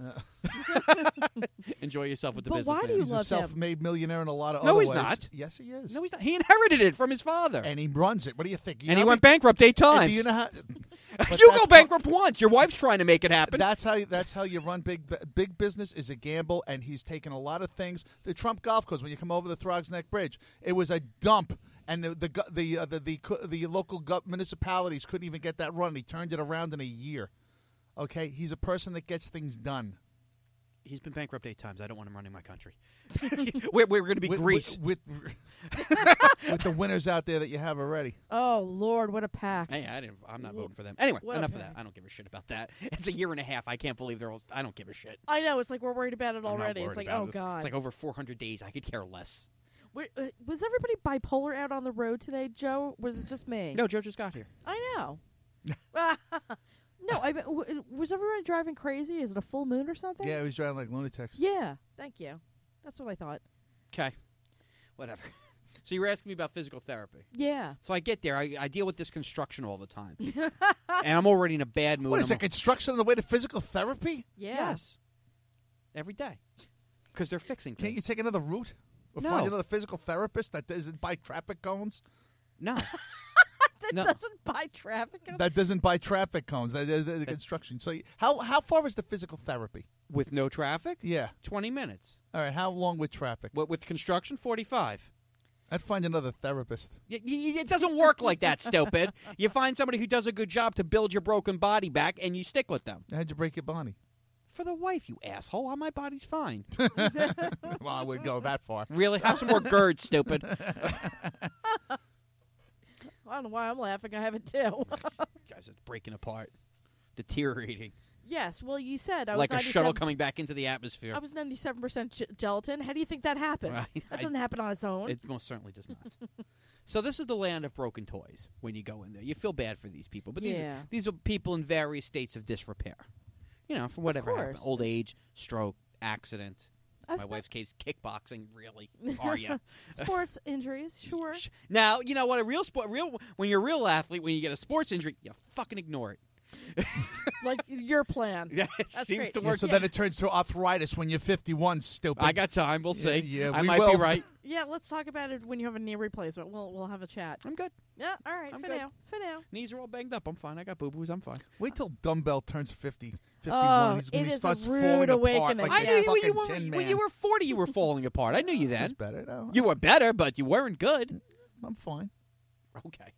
Enjoy yourself with the
But
business.
why do you
He's a
love him?
self-made millionaire in a lot of
No,
other
he's
ways.
not.
Yes, he is.
No, he's not. He inherited it from his father,
And he runs it. What do you think? You
and he
know
went
how
bankrupt eight
many-
times.
You know how, but
you
that's
go
part-
bankrupt once. Your wife's trying to make it happen.
That's how you, that's how you run big big business is a gamble, and he's taken a lot of things. The Trump golf course, when you come over the Throgs Neck Bridge, it was a dump, and the the the the, uh, the, the, co- the local gov- municipalities couldn't even get that run. He turned it around in a year. Okay, he's a person that gets things done.
He's been bankrupt eight times. I don't want him running my country. we're we're going to be
with,
Greece.
with, with, with the winners out there that you have already.
Oh, Lord, what a pack.
Hey, I didn't. I'm not voting for them. Anyway,
What a
enough of
pack.
that. I don't give a shit about that. It's a year and a half. I can't believe they're all. I don't give a shit.
I know. It's like we're worried about it
I'm not
already.
worried
It's like,
about
oh,
it.
God.
It's like over four hundred days. I could care less.
We're, uh, was everybody bipolar out on the road today, Joe? Or was it just me?
No, Joe just got here.
I know. No, I mean, w- was everyone driving crazy? Is it a full moon or something?
Yeah, he was driving like lunatics.
Yeah, thank you. That's what I thought.
Okay, whatever. So you were asking me about physical therapy.
Yeah.
So I get there. I, I deal with this construction all the time, and I'm already in a bad mood.
What is
I'm
it? Construction on the way to physical therapy?
Yeah.
Yes. Every day. Because they're fixing things.
Can't you take another route? Or
No.
find another physical therapist that doesn't buy traffic cones?
No.
That
No.
doesn't buy traffic. on-
That doesn't buy traffic cones. That, that, that- the construction. So you- how how far is the physical therapy?
With no traffic,
Yeah.
twenty minutes.
All right. How long with traffic?
What with construction, forty-five.
I'd find another therapist.
Y- y- it doesn't work like that, stupid. You find somebody who does a good job to build your broken body back, and you stick with them.
How'd you break your body?
For the wife, you asshole. My body's fine.
Well, I wouldn't go that far.
Really? Have some more GERD, stupid.
I don't know why I'm laughing. I have it too.
Guys, it's breaking apart. Deteriorating.
Yes. Well, you said I was
Like a shuttle
ninety-seven
coming back into the atmosphere.
I was ninety-seven percent ge- gelatin. How do you think that happens?
Right.
That
I-
doesn't happen on its own.
It most certainly does not. So this is the land of broken toys when you go in there. You feel bad for these people. But these,
Yeah.
are, these are people in various states of disrepair. You know, for whatever happened.
course.
Old age, stroke, accident.
I've
My
got
wife's case, kickboxing, really? Are you?
sports injuries, sure.
Now, you know what? A real sport, real when you're a real athlete, when you get a sports injury, you fucking ignore it.
Like your plan.
Yeah, it
That's
seems
great.
to
Yeah,
work.
so then it turns to arthritis when you're fifty-one, stupid.
I got time. We'll see.
Yeah, yeah,
I
we
might
will.
be right.
Yeah, let's talk about it when you have a knee replacement. We'll we'll have a chat.
I'm good.
Yeah, all right.
I'm
for
good.
now. For now.
Knees are all banged up. I'm fine. I got boo boos. I'm fine.
Wait till Dumbbell turns fifty, fifty-one.
Oh,
He's gonna
it
be
is a
starts
rude
falling
awakening.
apart like
I
a
knew you,
fucking
you were,
tin
when
man.
you were forty. You were falling apart. I knew you then.
That's better. No,
You were better, but you weren't good.
I'm fine.
Okay.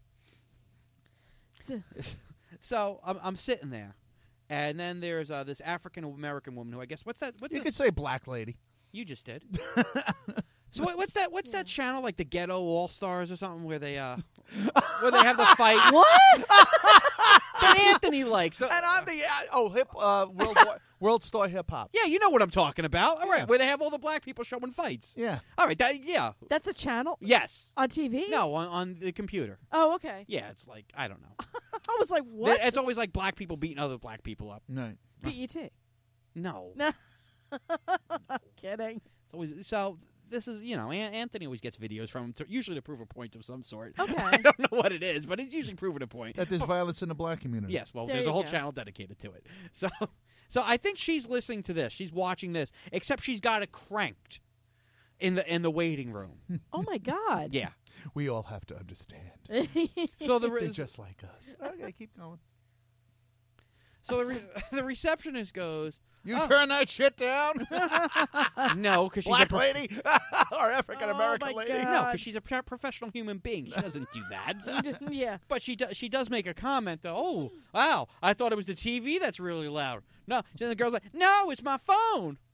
So-
So I'm, I'm sitting there, and then there's uh, this African American woman who I guess what's that? What's
You
that?
could say black lady.
You just did. So what, what's that? What's that channel like the Ghetto All Stars or something where they uh where they have the fight?
What?
That Anthony likes. So-
And I'm the uh, oh hip uh, world War- world star hip hop.
yeah, you know what I'm talking about. All right,
Yeah.
where they have all the black people showing fights.
Yeah.
All right, that yeah,
That's a channel
yes,
on T V?
no, on, on the computer.
Oh, okay.
Yeah, it's like I don't know.
I was like, what?
It's always like black people beating other black people up.
Right.
P E T.
No,
No. Kidding.
it's always, so this is you know An- Anthony always gets videos from him to, usually to prove a point of some sort.
Okay.
I don't know what it is, but he's usually proving a point.
That there's violence in the black community.
Yes, well,
There
there's a
you
whole
go.
channel dedicated to it. So, so I think she's listening to this. She's watching this, except she's got it cranked in the in the waiting room.
Oh, my God.
Yeah.
We all have to understand.
So the
They're
re-
just like us. Okay, keep going.
so the re- the receptionist goes,
You
Oh.
turn that shit down,
no, because she's a
black
pro-
lady or African American
Oh, my
lady.
God.
no, because she's a pro- professional human being. She doesn't do that.
Yeah.
But she does. She does make a comment. Though, oh, wow! I thought it was the T V that's really loud. No, then the girl's like, "No, it's my phone."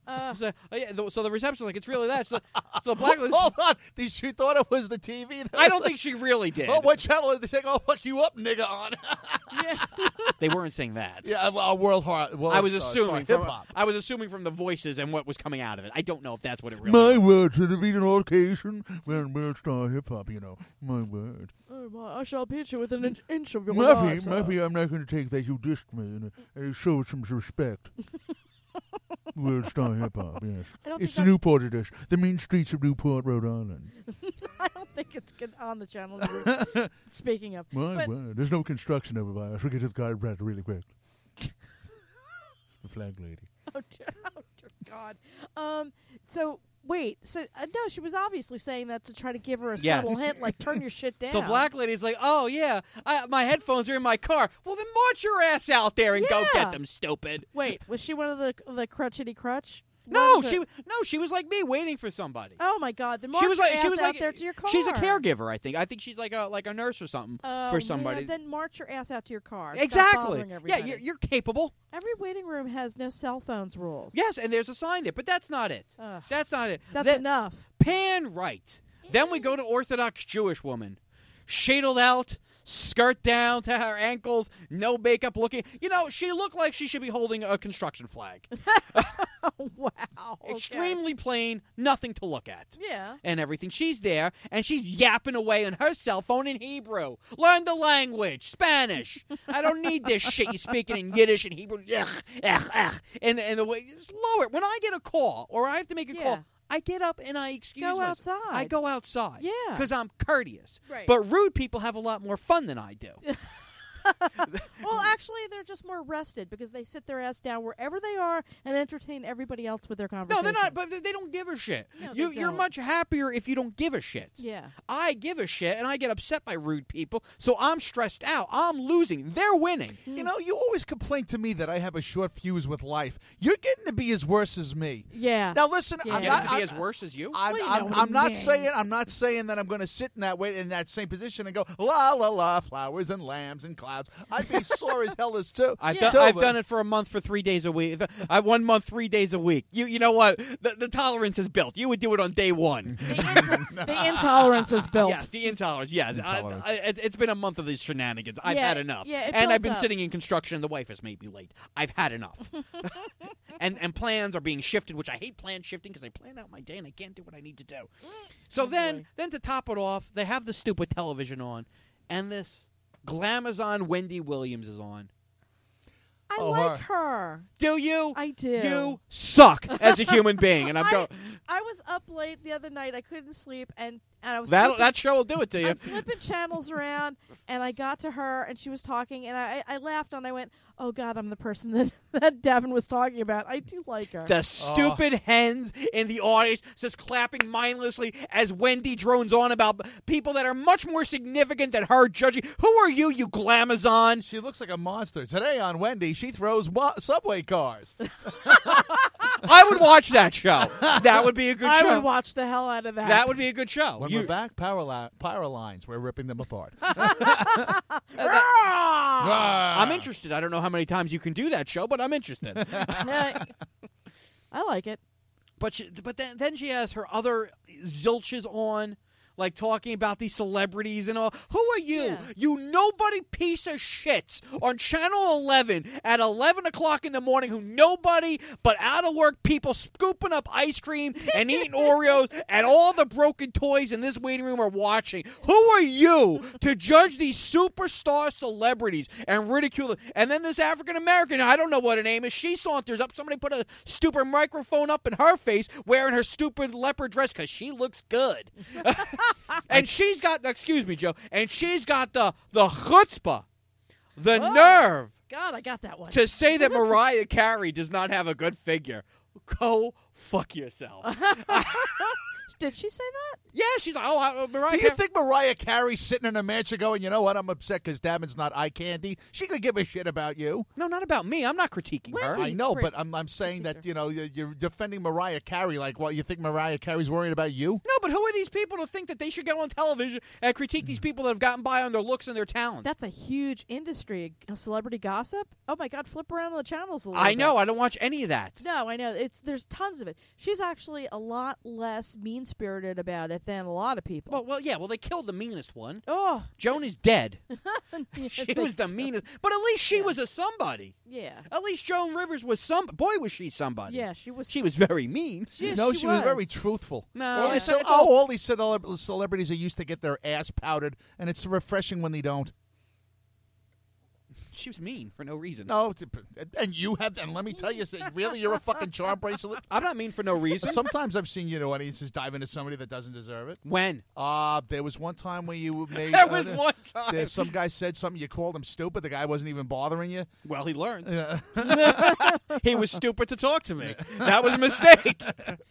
Uh,
so, oh, yeah, the, so the reception's like, it's really that. So, so the black lady.
Hold on. Did she thought it was the T V? That
I
was
don't
like,
think she really did.
Oh, what channel did they say? Oh, fuck you up, nigga, on?
yeah.
They weren't saying that.
yeah, well, World Heart. World
I was
Star-
assuming
Star
from
hip-hop.
I was assuming from the voices and what was coming out of it. I don't know if that's what it really
My
was.
word to the beat an occasion when World Star Hip Hop, you know. My word.
Oh, my, I shall beat you within an inch, inch of your
Murphy,
life, sir.
Murphy, I'm not going to take that you dissed me and, and show some respect. World Star Hip Hop, yes.
I don't
It's
think
the Newport edition. The mean streets of Newport, Rhode Island.
I don't think it's good on the channel. Speaking of,
My
but,
word. There's no construction over by us. We'll get to the chiropractor really quick. The flag lady.
oh, dear, oh dear God. Um. So wait. So uh, no, she was obviously saying that to try to give her a
Yes.
subtle hint, like turn your shit down.
So black lady's like, oh yeah, I, my headphones are in my car. Well, then march your ass out there and go
Yeah.
get them, stupid.
Wait, was she one of the the crutchety crutch?
No,
ones
she
that-
no, she was like me, waiting for somebody.
Oh my God! Then march
she was
your
like,
ass
she was
out
like,
there to your car.
she's a caregiver. I think. I think she's like a like a nurse or something
Oh,
for somebody.
man, then march your ass out to your car. Stop
exactly.
bothering
Yeah,
everybody.
you're, you're capable.
Every waiting room has no cell phones rules.
Yes, and there's a sign there, but that's not it.
Ugh.
That's not it.
That's
That-
enough.
Pan right. Then we go to Orthodox Jewish woman, shadowed out, skirt down to her ankles, no makeup looking. You know, she looked like she should be holding a construction flag.
Wow. Okay.
Extremely plain, nothing to look at.
Yeah.
And everything. She's there, and she's yapping away on her cell phone in Hebrew. Learn the language, Spanish. I don't need this shit you speaking in Yiddish and Hebrew. Ugh, ugh, ugh. And, and the way, just lower it. When I get a call, or I have to make a
Yeah.
call, I get up and I excuse
Go
myself.
outside.
I go outside.
Yeah.
Because I'm courteous.
Right.
But rude people have a lot more fun than I do.
Well, actually, they're just more rested because they sit their ass down wherever they are and entertain everybody else with their
No,
conversation.
they're not. But they don't give a shit.
No,
you,
they
you're
don't.
much happier if you don't give a shit.
Yeah.
I give a shit, and I get upset by rude people, so I'm stressed out. I'm losing. They're winning.
You know, you always complain to me that I have a short fuse with life. You're getting to be as worse as me.
Yeah.
Now listen,
Yeah.
I'm
Get
not,
it to be
I'm-
as worse as you?
I'm,
Well, you
I'm,
know what
I'm
he
not
means.
saying I'm not saying that I'm going to sit in that way in that same position and go la la la flowers and lambs and clouds. I'd be sore as hell as too.
I've,
Yeah.
done, I've
Tova.
done it for a month for three days a week. I one month, three days a week. You you know what? The, the tolerance is built. You would do it on day one.
The, inter- the intolerance is built.
Yes, the intolerance. Yes,
Intolerance.
I, I, it, it's been a month of these shenanigans. I've
Yeah,
had enough.
yeah, it
and I've
builds
been
up.
sitting in construction. And the wife has made me late. I've had enough. and and plans are being shifted, which I hate plan shifting because I plan out my day and I can't do what I need to do. So
Oh,
then,
boy.
then to top it off, they have the stupid television on, and this glamazon Wendy Williams is on.
I
Oh,
like
her.
her.
Do you?
I do.
You suck as a human being, and I'm
I,
going.
I was up late the other night. I couldn't sleep, and, and I was
That
flipping,
that show will do it to you.
I'm flipping channels around, and I got to her, and she was talking, and I, I laughed, and I went, "Oh God, I'm the person that that Devin was talking about. I do like her."
The stupid hens in the audience just clapping mindlessly as Wendy drones on about people that are much more significant than her judging. Who are you, you glamazon?
She looks like a monster. Today on Wendy, she throws mo- subway cars.
I would watch that show. That would be a good
I
show.
would watch the hell out of that.
That would be a good show.
When
You-
we're back, power, li- power lines, we're ripping them apart.
I'm interested. I don't know how many times you can do that show, but I'm interested.
Yeah, I like it.
But she, but then then she has her other zilches on, like talking about these celebrities and all. Who are you?
Yeah.
You nobody piece of shits on Channel eleven at eleven o'clock in the morning who nobody but out of work people scooping up ice cream and eating Oreos and all the broken toys in this waiting room are watching. Who are you to judge these superstar celebrities and ridicule them? And then this African American, I don't know what her name is, she saunters up. Somebody put a stupid microphone up in her face wearing her stupid leopard dress because she looks good. And she's got, excuse me, Joe, and she's got the the chutzpah, the
Whoa.
nerve
God, I got that one.
to say that Mariah Carey does not have a good figure. Go fuck yourself.
Did she say that?
Yeah, she's like, oh, uh, Mariah
Do you
Carey.
think Mariah Carey's sitting in a mansion going, you know what, I'm upset because Davin's not eye candy? She could give a shit about you.
No, not about me. I'm not critiquing her.
Wendy.
I know,
Great.
but I'm I'm saying that, you know, you're, you're defending Mariah Carey like, what, you think Mariah Carey's worried about you?
No, but who are these people to think that they should go on television and critique these people that have gotten by on their looks and their talent?
That's a huge industry. Celebrity gossip? Oh, my God. Flip around on the channels a little
I
bit.
know. I don't watch any of that.
No, I know. It's There's tons of it. She's actually a lot less mean-spirited about it than a lot of people.
Well, well, yeah. Well, they killed the meanest one.
oh.
Joan is dead.
Yeah,
She
they-
was the meanest. But at least she
Yeah.
was a somebody.
Yeah.
At least Joan Rivers was some. Boy, was she somebody.
Yeah, she was.
She was very mean.
She,
no,
she,
she was. very truthful.
No,
All
Yeah.
these
it's-
ce-
it's all-
oh, all these celeb- celebrities are used to get their ass powdered, and it's refreshing when they don't.
She was mean for no reason.
No, it's- and you have, and let me tell you, say, really, you're a fucking charm bracelet?
I'm not mean for no reason.
Sometimes I've seen you know audiences dive into somebody that doesn't deserve it.
When?
Uh, there was one time where you made.
There
uh,
was one time.
there- some guy said something, you called him stupid, the guy wasn't even bothering you.
Well, he learned.
Yeah.
He was stupid to talk to me. That was a mistake.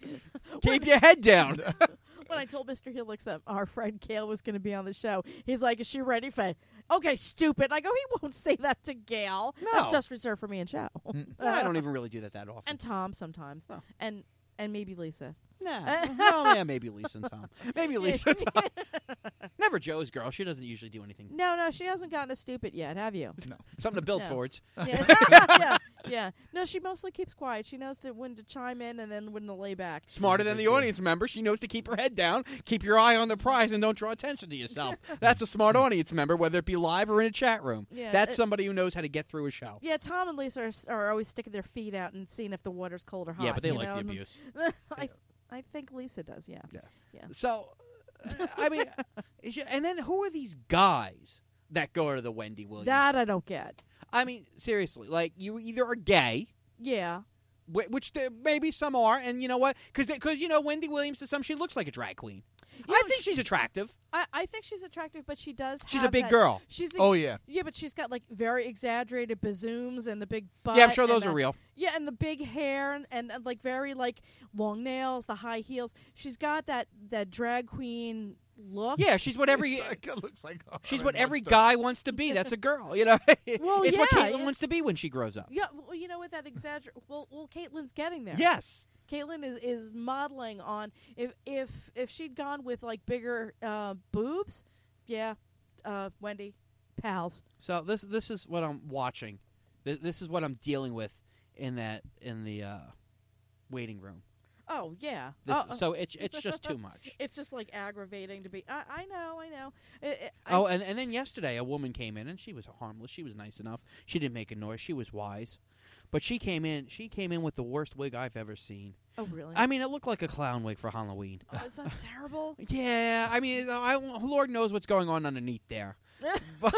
Keep your head down.
When I told Mister Helix that our friend Gail was going to be on the show, he's like, "Is she ready for it?" Okay, stupid. I go, he won't say that to Gail.
No.
That's just reserved for me and Joe.
I don't even really do that that often.
And Tom sometimes.
Oh.
And and maybe Lisa.
Nah. Well, yeah, maybe Lisa and Tom. Maybe Lisa and Tom. Never Joe's girl. She doesn't usually do anything.
No, no, she hasn't gotten to stupid yet, have you?
Something to build
No.
towards.
Yeah. yeah, yeah. No, she mostly keeps quiet. She knows to when to chime in and then when to lay back.
Smarter than the audience member. She knows to keep her head down, keep your eye on the prize, and don't draw attention to yourself. That's a smart audience member, whether it be live or in a chat room.
Yeah,
That's
it-
somebody who knows how to get through a show.
Yeah, Tom and Lisa are, are always sticking their feet out and seeing if the water's cold or hot.
Yeah, but they
you
like
know?
the
And-
abuse.
I, I think Lisa does, yeah.
Yeah.
Yeah.
So, uh, I mean, is you- and then who are these guys that go to the Wendy Williams?
That I don't get.
I mean, seriously, like you either are gay,
Yeah.
wh- which there, maybe some are, and you know what? Because because you know Wendy Williams to some she looks like a drag queen.
You
I
know,
think she's attractive.
I, I think she's attractive, but she does
She's a
have
big
that-
girl.
She's ex-
Oh, yeah.
Yeah, but she's got like very exaggerated bazooms and the big butt.
Yeah, I'm sure
and
those
the-
are real.
Yeah, and the big hair and, and, and like very like long nails, the high heels. She's got that that drag queen look.
Yeah, she's what every
It's like- it looks like her
she's
in
what every
Monster.
guy wants to be. That's a girl, you know.
Well,
it's what
yeah,
Caitlyn
yeah.
wants to be when she grows up.
Yeah, well, you know what that exagger well well Caitlin's getting there.
Yes.
Caitlyn is, is modeling on if if if she'd gone with like bigger uh, boobs, yeah, uh, Wendy, pals.
So this this is what I'm watching. This, this is what I'm dealing with in that in the uh, waiting room.
Oh yeah.
This,
Oh,
so it's it's just too much.
It's just like aggravating to be. I, I know, I know. It, it,
Oh,
I,
and, and then yesterday a woman came in and she was harmless. She was nice enough. She didn't make a noise. She was wise. But she came in. She came in with the worst wig I've ever seen.
oh really?
I mean, it looked like a clown wig for Halloween.
oh, is that terrible?
Yeah, I mean, I, Lord knows what's going on underneath there. But,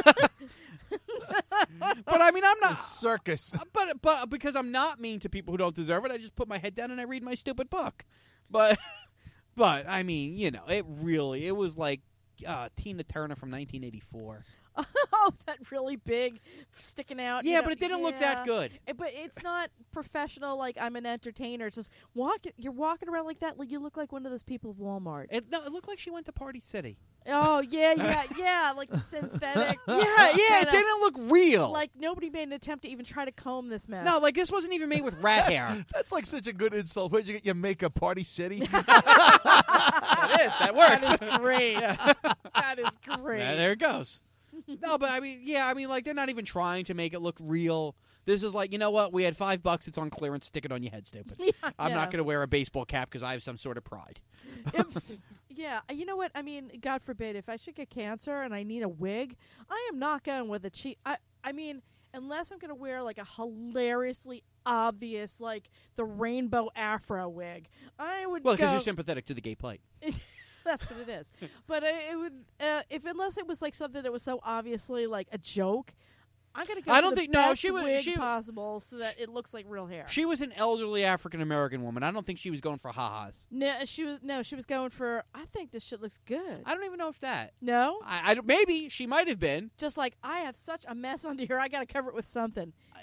but I mean, I'm
The
not.
circus.
But but because I'm not mean to people who don't deserve it, I just put my head down and I read my stupid book. But but I mean, you know, it really it was like uh, Tina Turner from nineteen eighty-four.
Oh, that really big, sticking out. you
Yeah,
know,
but it didn't look
yeah.
that good.
Eh, But it's not professional. Like I'm an entertainer. It's just walking. You're walking around like that. Like you look like one of those people at Walmart.
It, no, it looked like she went to Party City.
Oh yeah, yeah, yeah. Like the synthetic.
Yeah, yeah, it
kinda-
didn't look real.
Like nobody made an attempt to even try to comb this mess.
no, like this wasn't even made with rat hair.
That's like such a good insult. Where'd you get your makeup? Party City?
That is, that works.
that is great. That is great.
Yeah, there it goes. No, but I mean, yeah, I mean, like they're not even trying to make it look real. This is like, you know what? We had five bucks. It's on clearance. Stick it on your head, stupid.
Yeah,
I'm
yeah.
not going to wear a baseball cap because I have some sort of pride.
If- yeah, you know what? I mean, God forbid, if I should get cancer and I need a wig, I am not going with a cheap. I, I mean, unless I'm going to wear like a hilariously obvious, like the rainbow afro wig, I would
Well,
go.
because you're sympathetic to the gay plight.
That's what it is. But uh, it would, uh, if unless it was like something that was so obviously like a joke, I'm gonna go.
I
for
don't
the
think- no,
best
she was-
wig
she-
possible so that it looks like real hair.
She was an elderly African American woman. I don't think she was going for ha-has.
no, she was no, she was going for. I think this shit looks good.
I don't even know if that.
no,
I, I don't- maybe she might have been.
just like I have such a mess under here, I got to cover it with something.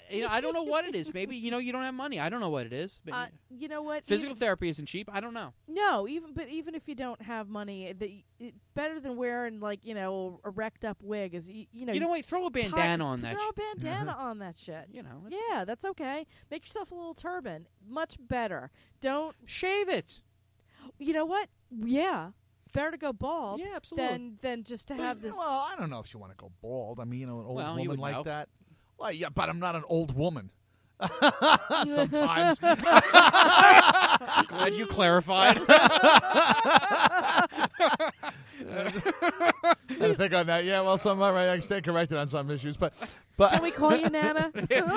you know, I don't know what it is. Maybe you know you don't have money. I don't know what it is. Maybe.
Uh, you know what?
Physical
Even-
therapy isn't cheap. I don't know.
No, even but even if you don't have money, the it, better than wearing like you know a wrecked up wig is you, you know
You know what? Throw a
tie-
bandana on that.
Throw
sh-
a bandana on that shit.
You know. it's-
Yeah, that's okay. Make yourself a little turban. Much better. Don't.
Shave it.
You know what? Yeah, better to go bald
Yeah, absolutely.
than than just to have this.
Well, I don't know if you want to go bald. I mean, you know, an old
Well, you
woman
would
like
know.
that. Well, yeah, but I'm not an old woman. Sometimes.
Glad you clarified.
I had to think on that. Yeah, well, some right, I can stay corrected on some issues, but but
Can we call you Nana?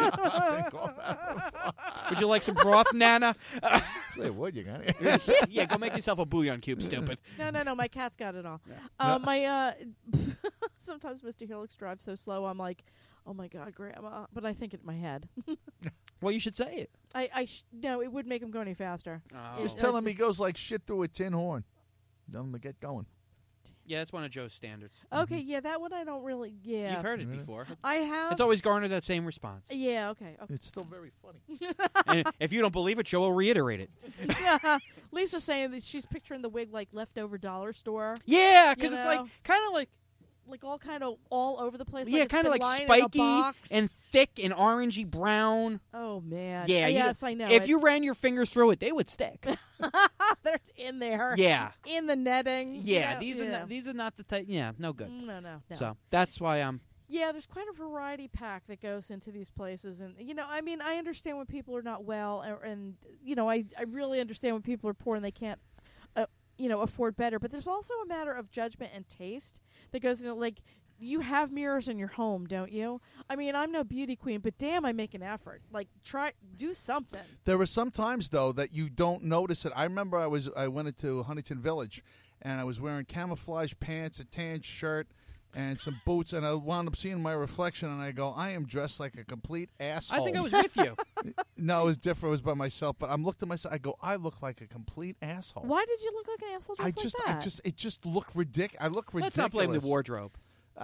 Would you like some broth, Nana?
Say, would you got it?
Yeah, go make yourself a bouillon cube, stupid.
No, no, no. My cat's got it all. Uh, my uh, sometimes Mister Helix drives so slow. I'm like, oh my God, Grandma! But I think it in my head.
Well, you should say it.
I, I sh- no, it would make him go any faster.
Oh.
Just
It-
tell
I
him he
just-
goes like shit through a tin horn. Tell him to get going.
Yeah, that's one of Joe's standards.
Okay, yeah, that one I don't really. Yeah,
You've heard it
Really?
before.
I have.
It's always garnered that same response.
yeah, okay, okay.
It's still very funny.
And if you don't believe it, Joe will reiterate it.
Yeah, Lisa's saying that she's picturing the wig like leftover dollar store,
Yeah, because it's like
know?
kind of like
like all kind of all over the place.
yeah,
like it's
kind of
been
like
lying in a
spiky
box.
and thick and orangey brown.
Oh man,
Yeah,
Uh,
you-
yes, I know.
If
it.
you ran your fingers through it, they would stick.
they're in there,
Yeah,
in the netting.
yeah.
you know,
These are
yeah.
not, these are not the type. Yeah, no good.
No, no, no.
So that's why I'm.
Yeah, there's quite a variety pack that goes into these places, and you know, I mean, I understand when people are not well, and, and you know, I I really understand when people are poor and they can't, uh, you know, afford better. But there's also a matter of judgment and taste that goes into like. You have mirrors in your home, don't you? I mean, I'm no beauty queen, but damn, I make an effort. Like, try do something.
There are some times though that you don't notice it. I remember I was I went into Huntington Village, and I was wearing camouflage pants, a tan shirt, and some boots, and I wound up seeing my reflection, and I go, I am dressed like a complete asshole.
I think I was with you.
No, it was different. It was by myself, but I'm looked at myself. I go, I look like a complete asshole.
Why did you look like an asshole
I
dressed
just,
like that?
I just, it just looked ridiculous. I look ridiculous.
Let's not blame the wardrobe.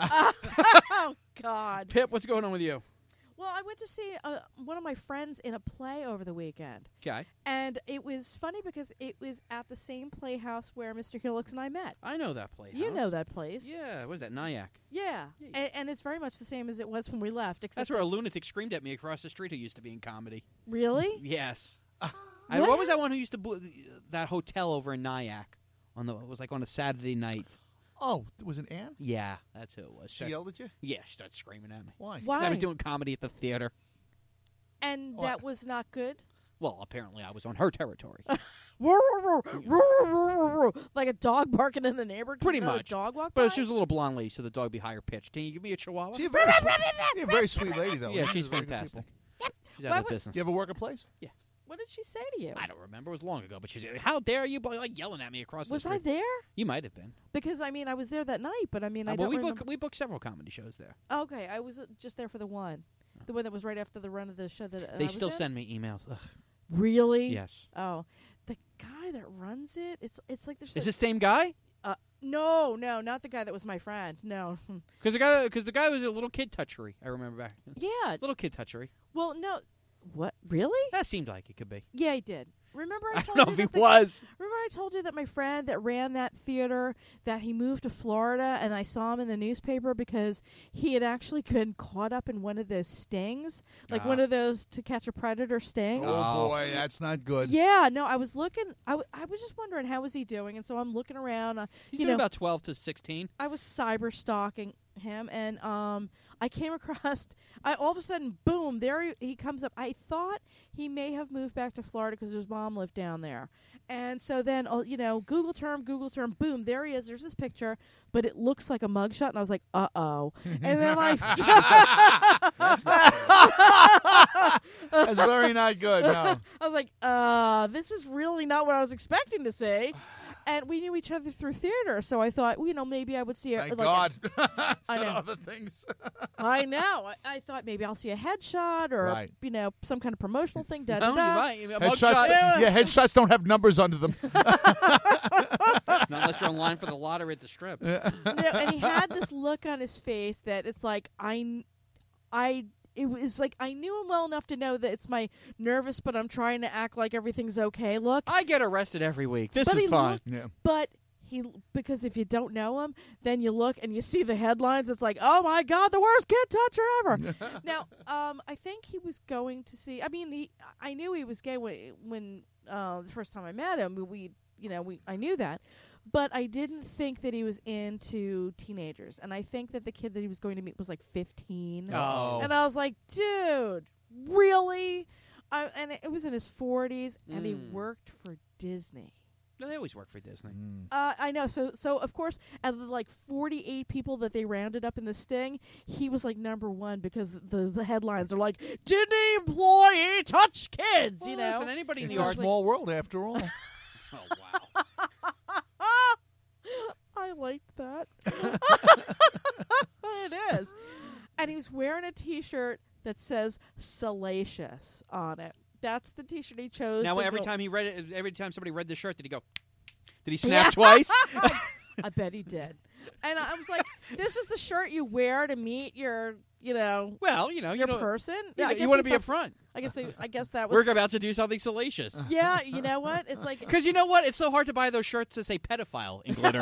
oh God.
Pip, what's going on with you?
Well, I went to see uh, one of my friends in a play over the weekend.
Okay,
And it was funny because it was at the same playhouse where Mister Helix and I met.
I know that place.
You know that place.
Yeah, what is that, Nyack?
Yeah.
Yeah.
And, and it's very much the same as it was when we left. Except
That's where a lunatic screamed at me across the street who used to be in comedy.
Really?
Yes. And
What?
what was that one who used to bo- that hotel over in Nyack? On the it was like on a Saturday night.
Oh, was it Ann?
Yeah, that's who it was.
She yelled at you?
Yeah, she started screaming at me.
Why?
'Cause I
Why?
was doing comedy at the theater.
And
What?
that was not good?
Well, apparently I was on her territory.
Like a dog barking in the neighborhood. 'cause
Pretty
another
much.
dog walked
But
by?
she was a little blonde lady, so the dog would be higher pitched. Can you give me a chihuahua?
She's a very sweet, you're a very sweet lady, though.
Yeah,
She's
she's
very good
fantastic.
people.
She's
Why
out of
would-
business.
Do you ever work a place?
What did she say to you?
I don't remember. It was long ago, but she's like, "How dare you?" Like yelling at me across
Was
the
I
street.
there?
You might have been.
Because, I mean, I was there that night, but I mean,
Uh,
I
well,
don't
we
remember.
book we booked several comedy shows there.
Okay, I was uh, just there for the one. The one that was right after the run of the show that uh,
They
I was
still
in?
send me emails. Ugh.
Really?
Yes.
Oh, the guy that runs it. It's it's like there's
Is
a-
this the same guy?
uh no no not the guy that was my friend. No.
Because the guy, because the guy was a little kid touchery. I remember back.
Yeah.
Little kid touchery.
Well, no. What? Really?
That seemed like it could be.
Yeah, he did. Remember I
I
told
don't know
you
if he
that the-
was.
Remember I told you that my friend that ran that theater, that he moved to Florida, and I saw him in the newspaper because he had actually been caught up in one of those stings, like
Ah.
one of those To Catch a Predator stings.
Oh,
Oh.
boy, that's not good.
Yeah, no, I was looking. I, w- I was just wondering how was he doing, and so I'm looking around. Uh,
He's
you
doing
know,
about twelve to sixteen.
I was cyber stalking him, and um, I came across. I all of a sudden, boom! There he, he comes up. I thought he may have moved back to Florida because his mom lived down there, and so then, uh, you know, Google term, Google term, boom! There he is. There's this picture, but it looks like a mugshot, and I was like, uh oh. And then I,
That's very not good. No.
I was like, uh, this is really not what I was expecting to see. And we knew each other through theater, so I thought, well, you know, maybe I would see a,
Thank
like
God.
I
Instead
know.
of other things.
A, I know. I, I thought maybe I'll see a headshot or
Right.
you know some kind of promotional thing. Da
No,
da
you're
da.
right. A
Headshots,
mugshot.
yeah, headshots don't have numbers under them.
Not unless you're in line for the lottery at the strip.
You know, and he had this look on his face that it's like I, I. it was like I knew him well enough to know that it's my nervous, but I'm trying to act like everything's okay. Look,
I get arrested every week. This
But
is
he
fun.
looked-
Yeah.
but he because if you don't know him, then you look and you see the headlines. It's like, oh my God, the worst kid toucher ever. Now, um, I think he was going to see. I mean, he, I knew he was gay when, when uh, the first time I met him. We, you know, we I knew that, but I didn't think that he was into teenagers. And I think that the kid that he was going to meet was like fifteen.
Oh.
And I was like, dude, really? I, and it was in his forties, and he
Mm.
worked for Disney.
No, they always work for Disney.
Mm.
Uh, I know. So, so of course, out of the like forty-eight people that they rounded up in the sting, he was like number one because the the headlines are like Disney employee touch kids.
Well,
you know,
listen, anybody in
It's
the
a
arts.
small world after all.
Oh wow.
I liked that. It is, and he's wearing a T-shirt that says "salacious" on it. That's the T-shirt he chose.
Now,
to
every
go-
time he read it, every time somebody read the shirt, did he go? Did he snap twice?
I bet he did. And I was like, "This is the shirt you wear to meet your, you know,
Well, you know, you
your
know,
person."
you,
I guess
want to
they
be
thought-
upfront.
I guess they. I guess that was.
We're about to do something salacious.
Yeah, you know what? It's like
Because you know what? It's so hard to buy those shirts that say pedophile in glitter.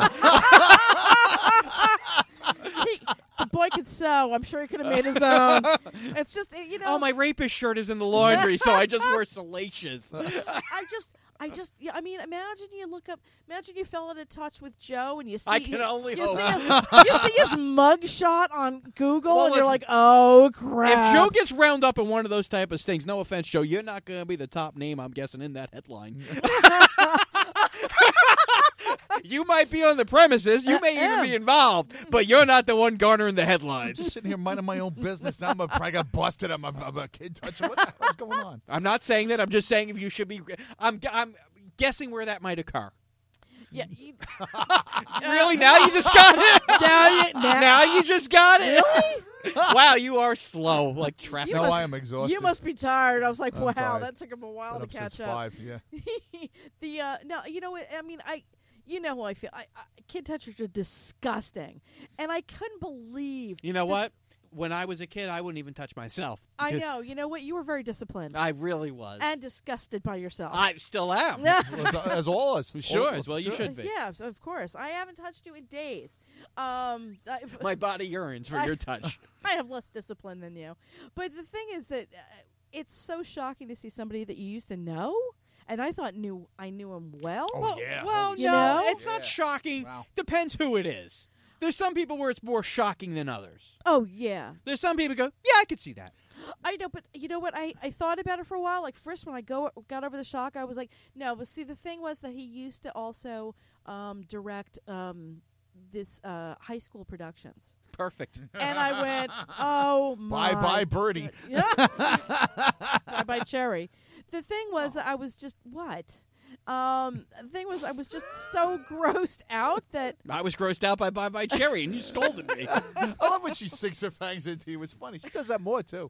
he, the boy could sew. I'm sure he could have made his own. It's just you know.
Oh, my rapist shirt is in the laundry, so I just wear salacious.
I just. I just, yeah, I mean, imagine you look up, imagine you fell into touch with Joe and you see,
I can only
you
hope.
see his, you see his mug shot on Google
Well,
and you're
listen,
like, oh crap.
If Joe gets round up in one of those type of things, no offense, Joe, you're not going to be the top name, I'm guessing, in that headline. You might be on the premises, you may
I
even
am.
be involved, but you're not the one garnering the
I'm
headlines.
just sitting here minding my own business. Now I'm a, I got busted. I'm a, I'm a kid toucher. What the hell's going on?
I'm not saying that. I'm just saying if you should be. I'm. I'm guessing where that might occur.
Yeah, you,
Really? Now you just got it.
now you, now,
Now you just got it.
Really?
Wow, you are slow, like traffic.
You
No,
must-
I am exhausted.
You must be tired. I was like,
I'm
wow,
tired.
that took him a while
Been
to
up
catch
since
up.
five. Yeah.
the uh, no, you know what? I mean, I, you know how I feel. I, I, kid touchers are disgusting, and I couldn't believe.
You know
the-
what? When I was a kid, I wouldn't even touch myself.
I
because
know. You know what? You were very disciplined
I really was.
and disgusted by yourself.
I still am.
as, as all us.
Sure,
All-
as well you
sure.
should be.
Yeah, of course. I haven't touched you in days. Um, I,
My body yearns for
I-
your touch.
I have less discipline than you. But the thing is that uh, it's so shocking to see somebody that you used to know, and I thought knew I knew him well.
Oh,
well,
yeah.
well,
You
no,
know?
it's
Yeah.
not shocking.
Wow.
Depends who it is. There's some people where it's more shocking than others.
Oh yeah,
There's some people who go, yeah, I could see that.
I know. But you know what? I, I thought about it for a while. Like first, when I go got over the shock, I was like, no. But see, the thing was that he used to also um, direct um, this uh, high school productions,
Perfect.
and I went, oh my,
Bye bye, Birdie.
Yeah. Bye bye, Cherry. The thing was that I was just what. Um, the thing was, I was just so grossed out that
I was grossed out by Bye Bye Cherry, and you scolded me.
I love when she sinks her fangs into you. It's funny. She does that more too.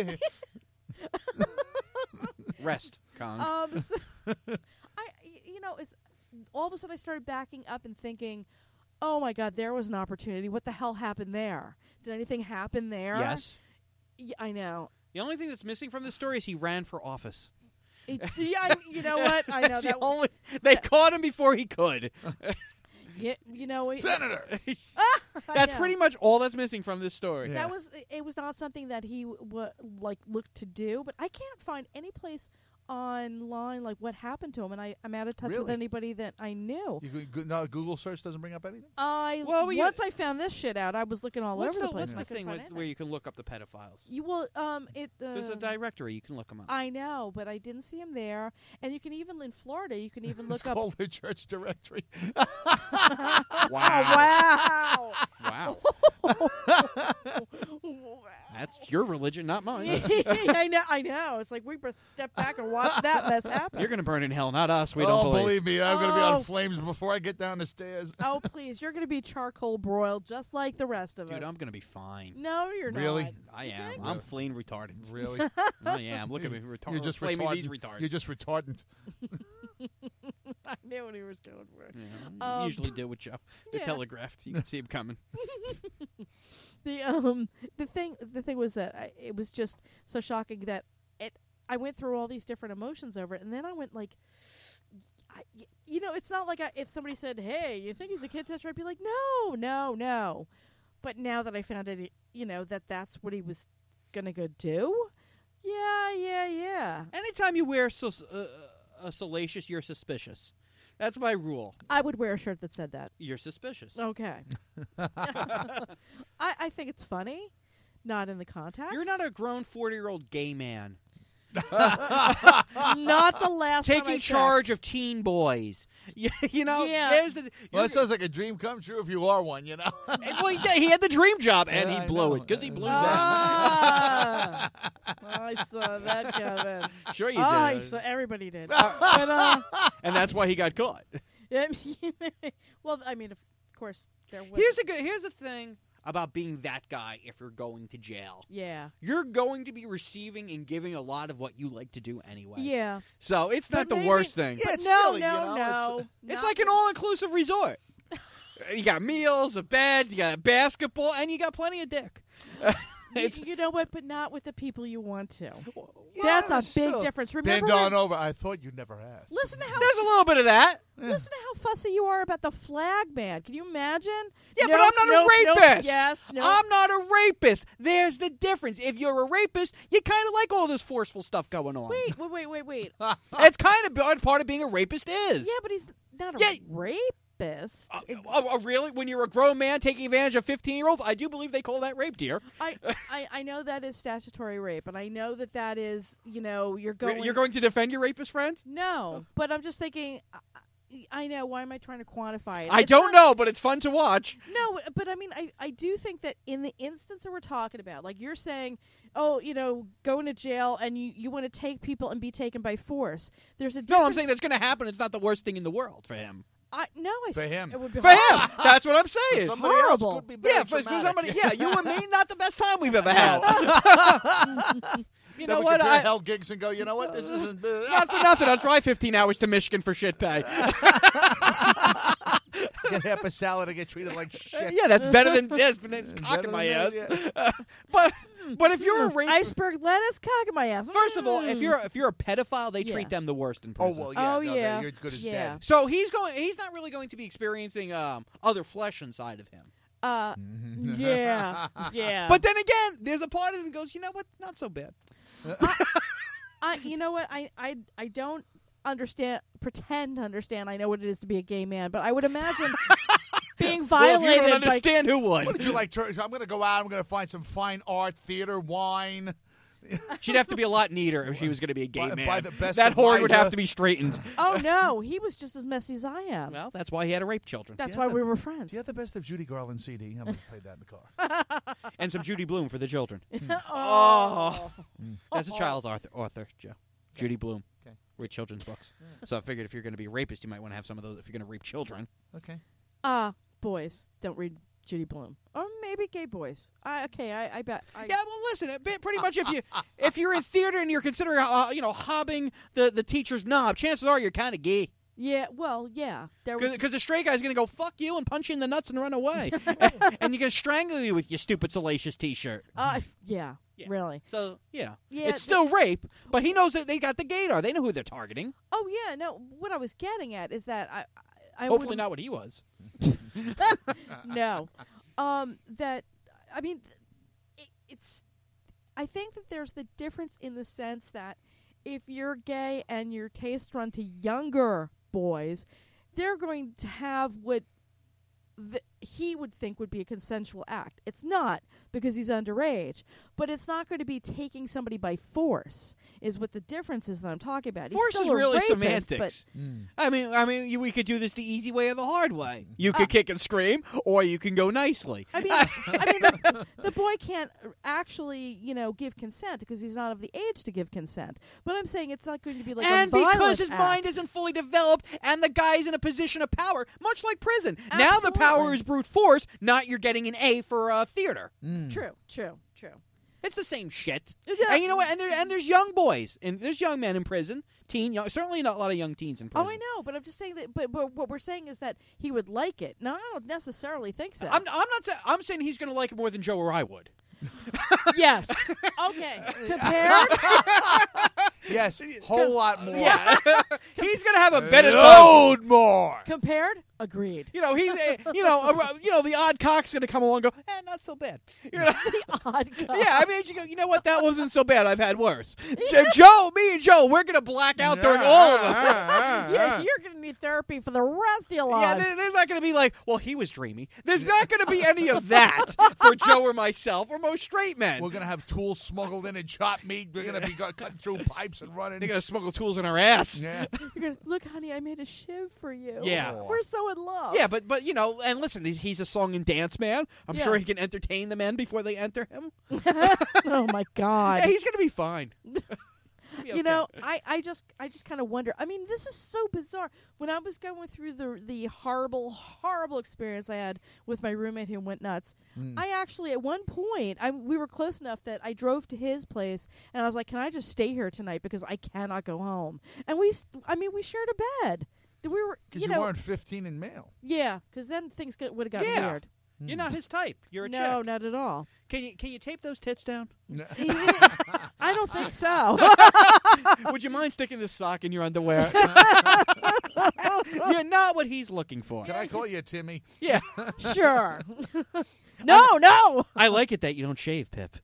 Rest, Kong.
um, so I, you know, it's all of a sudden I started backing up and thinking, oh my God, there was an opportunity. What the hell happened there? Did anything happen there?
yes.
Yeah, I know.
The only thing that's missing from this story is he ran for office.
It, yeah, I, you know what? I know
That's
that.
the only. They caught him before he could.
Yeah, you know, it,
Senator.
I
That's
know.
pretty much all that's missing from this story.
Yeah.
That was it. Was not something that he w- like looked to do, but I can't find any place online like what happened to him, and I, I'm out of touch with
Really?
anybody that I knew.
You go- go- no, Google search doesn't bring up anything.
I
Well, we
once I found this shit out, I was looking all
What's
over
the,
the place.
what's
and
the
I couldn't
thing
find
with,
anything.
where you can look up the pedophiles?
You will um it. Uh,
There's a directory. You can look them up.
I know, but I didn't see him there, and you can even in Florida, you can even
It's
look up.
called the church directory.
Wow!
Wow.
Wow!
That's your religion, not mine.
I know, I know. It's like we better step back and watch that mess happen.
You're going to burn in hell, not us. We
oh,
don't believe.
believe me, I'm going to be
Oh.
on flames before I get down the stairs.
Oh, please, you're going to be charcoal broiled just like the rest of
Dude,
us.
I'm going to be fine.
No, you're
Really?
not.
I
You
am.
think?
I'm
Yeah.
flame retardant.
Really?
I am. Look at me. Retard-
You're just
flaming
retardant.
these retards.
You're just retardant.
I knew what he was going for.
Yeah,
Um,
usually do with Joe. The
yeah.
Telegraph. You can see him coming.
The um the thing the thing was that I, it was just so shocking that it I went through all these different emotions over it, and then I went like, I, y- you know, it's not like I, if somebody said, "Hey, you think he's a kid toucher?" I'd be like, "No, no, no." But now that I found it, you know, that that's what he was gonna go do. Yeah, yeah, yeah.
Anytime you wear so, uh, a salacious, you're suspicious. That's my rule.
I would wear a shirt that said that.
You're suspicious.
Okay. I, I think it's funny, not in the context.
You're not a grown forty-year-old gay man
not the last time I
taking
checked.
charge of teen boys. You, you know,
Yeah.
there's the.
Well,
you're-
that sounds like a dream come true if you are one, you know.
well, he, did- he had the dream job, and
Yeah,
he
I
blew
know.
it because he blew
Ah, I saw that coming.
that. Sure, you
Oh, I
did.
saw, everybody did. but, uh,
And that's why he got caught.
well, I mean, of course, there was.
Here's the good. Here's the thing about being that guy. If you're going to jail,
yeah.
you're going to be receiving and giving a lot of what you like to do anyway.
Yeah.
So it's
But
not the
maybe-
worst thing.
Yeah,
But
it's
no,
silly,
no,
you know,
no.
it's-
It's
Not-
like an all-inclusive resort. You got meals, a bed, you got basketball, and you got plenty of dick.
You,
It's-
you know what? But not with the people you want to.
Yeah,
That's a big
still.
difference. Remember?
Bend
when-
on over. I thought you'd never ask.
Listen to how
There's a little bit of that.
listen to how fussy you are about the flag man. Can you imagine?
Yeah,
Nope,
but I'm not
nope,
a
nope,
rapist.
yes, no.
I'm not a rapist. There's the difference. If you're a rapist, you kind of like all this forceful stuff going on.
Wait, wait, wait, wait, wait.
It's kind of part- part of being a rapist is.
Yeah, but he's not a
Yeah.
rapist.
Uh,
It-
oh, oh, really? When you're a grown man taking advantage of fifteen-year-olds, I do believe they call that rape, dear.
I, I I know that is statutory rape, and I know that that is, you know, you're going.
You're going to defend your rapist friend?
No, but I'm just thinking. I, I know. Why am I trying to quantify it?
I
It's
don't
not-
know, but it's fun to watch.
No, but I mean, I, I do think that in the instance that we're talking about, like you're saying, oh, you know, going to jail and you, you want to take people and be taken by force. There's a difference.
No, I'm saying that's going to happen. It's not the worst thing in the world for him.
I, no, I
For
s-
him.
It would be
For him,
horrible.
that's what I'm
For
saying.
somebody
horrible.
else could be very
Yeah, for, for
traumatic.
somebody. Yeah, you and me, not the best time we've ever had. You know
Then we
what?
compare
I,
hell gigs and go, you know what? This isn't.
not for nothing. I'll drive fifteen hours to Michigan for shit pay.
Get half a salad and get treated like shit.
Yeah, that's better than this, but it's
Better
cocking my
than
ass.
that,
but but if you're a rapist,
Iceberg lettuce, cock in my ass.
first of all, if
Mm.
you're if you're a pedophile, they
Yeah.
treat them the worst in
Oh
prison.
well, yeah.
Oh,
no,
yeah.
You're good as
Yeah.
dead.
So he's going. He's not really going to be experiencing um, other flesh inside of him.
uh, yeah, yeah.
But then again, there's a part of him that goes, you know what? Not so bad.
I, you know what? I, I, I don't understand. Pretend to understand. I know what it is to be a gay man, but I would imagine being
Well, if you
violated
don't
by.
understand, who would?
What did you like? Tur- I'm going to go out. I'm going to find some fine art, theater, wine.
She'd have to be a lot neater if she was going to be a gay
Buy-
man.
buy the best
that whore would
advisor.
have to be straightened.
Oh no, he was just as messy as I am.
Well, that's why he had to rape children.
That's
Yeah,
why
the-
we were friends.
Do you have the best of Judy Garland C D? I'm going to play that in the car.
And some Judy Blume for the children.
oh.
That's a child's author, author Joe. Judy Blume.
Okay.
Read children's books. So I figured if you're going to be a rapist, you might want to have some of those if you're going to rape children.
Okay.
Uh, boys, don't read Judy Blume. Or maybe gay boys. I, okay, I, I bet. I,
Yeah, well, listen. it- bit- Pretty much, if you if you're in theater and you're considering uh, you know hobbing the, the teacher's knob, chances are you're kind of gay.
yeah, well, yeah. There was.
Because the straight guy's going to go fuck you and punch you in the nuts and run away, and you're going to strangle you with your stupid salacious T-shirt.
Uh, yeah,
Yeah.
really.
So you know,
Yeah,
it's still rape, but he knows that they got the gaydar. They know who they're targeting.
Oh yeah, no. What I was getting at is that I, I, I
Hopefully
wouldn't-
not what he was.
no, um, that I mean, it, it's. I think that there's the difference in the sense that if you're gay and your tastes run to younger boys, they're going to have what the, he would think would be a consensual act. It's not, because he's underage, but it's not going to be taking somebody by force. Is what the difference is that I'm talking about. He's
Force
still
is
a
really
rapist,
semantics.
but
I mean, I mean, you, we could do this the easy way or the hard way. You could
Uh,
kick and scream, or you can go nicely.
I mean, I mean, the, the boy can't actually, you know, give consent because he's not of the age to give consent. But I'm saying it's not going to be like
and
a violent
because his
act.
mind isn't fully developed, and the guy's in a position of power, much like prison. Now the power
Absolutely.
is brute force, not you're getting an A for uh, theater.
True, true, true.
It's the same shit.
Yeah.
And you know what? And, there, and there's young boys, and there's young men in prison teen, young, certainly not a lot of young teens in prison.
Oh, I know, but I'm just saying that. But, but what we're saying is that he would like it. No, I don't necessarily think so.
I'm, I'm not. Sa- I'm saying he's going to like it more than Joe or I would.
Yes. Okay. Compared.
Yes, whole lot more.
Yeah, he's going to have a better time.
Load more.
Compared. Agreed.
You know, he's a, you know, a, you know, the odd cock's going to come along and go, eh, not so bad. You know?
The odd guy.
Yeah, I mean, you go, you know what? That wasn't so bad. I've had worse. Yeah. Joe, me and Joe, we're going to black out during all of them.
Yeah, you're going to need therapy for the rest of your
Yeah,
lives.
there, there's not going to be like, well, he was dreamy. There's not going to be any of that for Joe or myself or most straight men.
We're gonna have tools smuggled in and chopped meat. We're gonna be cutting through pipes and running.
They're going to smuggle tools in our ass.
Yeah.
You're gonna, look, honey, I made a shiv for you.
Yeah.
We're so in love.
Yeah, but, but you know, and listen, he's, he's a song and dance man. I'm
Yeah.
sure he can entertain the men before they enter him.
Oh, my God.
Yeah, he's going to be fine. He'll be
You
okay.
know, I, I just I just kind of wonder. I mean, this is so bizarre. When I was going through the the horrible, horrible experience I had with my roommate who went nuts,
Mm.
I actually at one point I we were close enough that I drove to his place and I was like, "Can I just stay here tonight because I cannot go home?" And we, s- I mean, we shared a bed. We were,
Because
you
you,
know,
weren't fifteen in male.
yeah, because then things would have gotten
Yeah.
weird.
You're not his type. You're a
No,
chick.
not at all.
Can you can you tape those tits down?
He didn't- I don't think so.
Would you mind sticking this sock in your underwear? You're not what he's looking for.
Can I call you Timmy?
Yeah.
Sure. No, no.
I like it that you don't shave, Pip.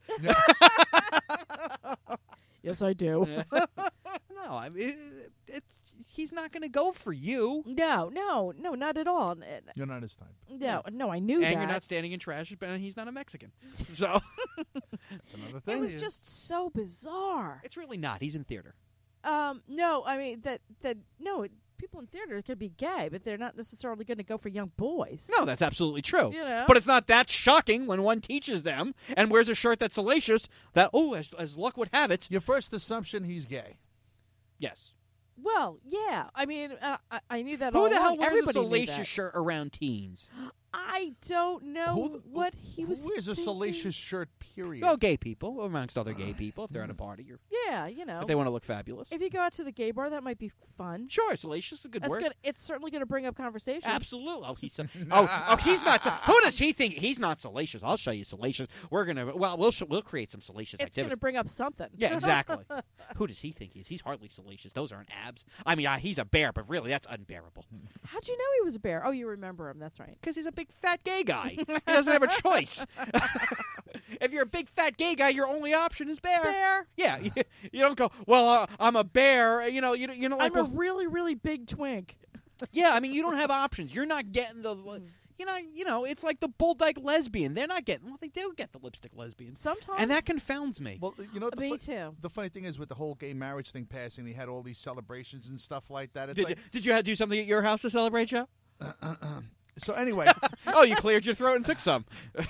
Yes, I do.
No, I mean, it, it, he's not going to go for you.
No, no, no, not at all. N- n-
You're not his type.
No, no, I knew
And
that.
you're not standing in trash, and he's not a Mexican. So
That's another
It
thing.
was just so bizarre.
it's really not. He's in theater.
Um, no, I mean that that no, it, people in theater could be gay, but they're not necessarily going to go for young boys.
No, that's absolutely true.
You know?
But it's not that shocking when one teaches them and wears a shirt that's salacious that, oh, as, as luck would have it,
Your first assumption, he's gay.
yes.
Well, yeah, I mean, uh, I, I knew that.
Who
all
the hell
along.
wears a
Everybody knew
salacious
that.
shirt around teens?
I don't know
Who the-
what he was.
Who wears a
thinking.
salacious shirt, period?
Well, gay people, amongst other gay people, if they're at a party or
Yeah, you know,
if they want to look fabulous.
if you go out to the gay bar, that might be fun.
Sure, salacious is a good
That's
word.
good. It's certainly going to bring up conversation.
Absolutely. Oh, he's oh, oh, he's not. sa- Who does he think he's not salacious? I'll show you salacious. We're gonna. Well, we'll sh- we'll create some salacious
It's going
activity.
to bring up something.
Yeah, exactly. Who does he think he is? He's hardly salacious. Those aren't abs. I mean, uh, he's a bear, but really, that's unbearable.
How'd you know he was a bear? Oh, you remember him. That's right.
Because he's a big fat gay guy. He doesn't have a choice. If you're a big fat gay guy, your only option is bear.
Bear.
Yeah, you, you don't go. Well, uh, I'm a bear. You know, you don't- you know, like,
I'm a
well,
really, really big twink.
yeah. I mean, you don't have options. You're not getting the. You know, you know, it's like the bull dyke lesbian. They're not getting. Well, they do get the lipstick lesbians,
Sometimes.
and that confounds me.
Well, you know, the,
Me
fu-
too.
the funny thing is with the whole gay marriage thing passing, he had all these celebrations and stuff like that. It's
did,
like,
you, did you have to do something at your house to celebrate, Joe?
so anyway,
Oh, you cleared your throat and took some.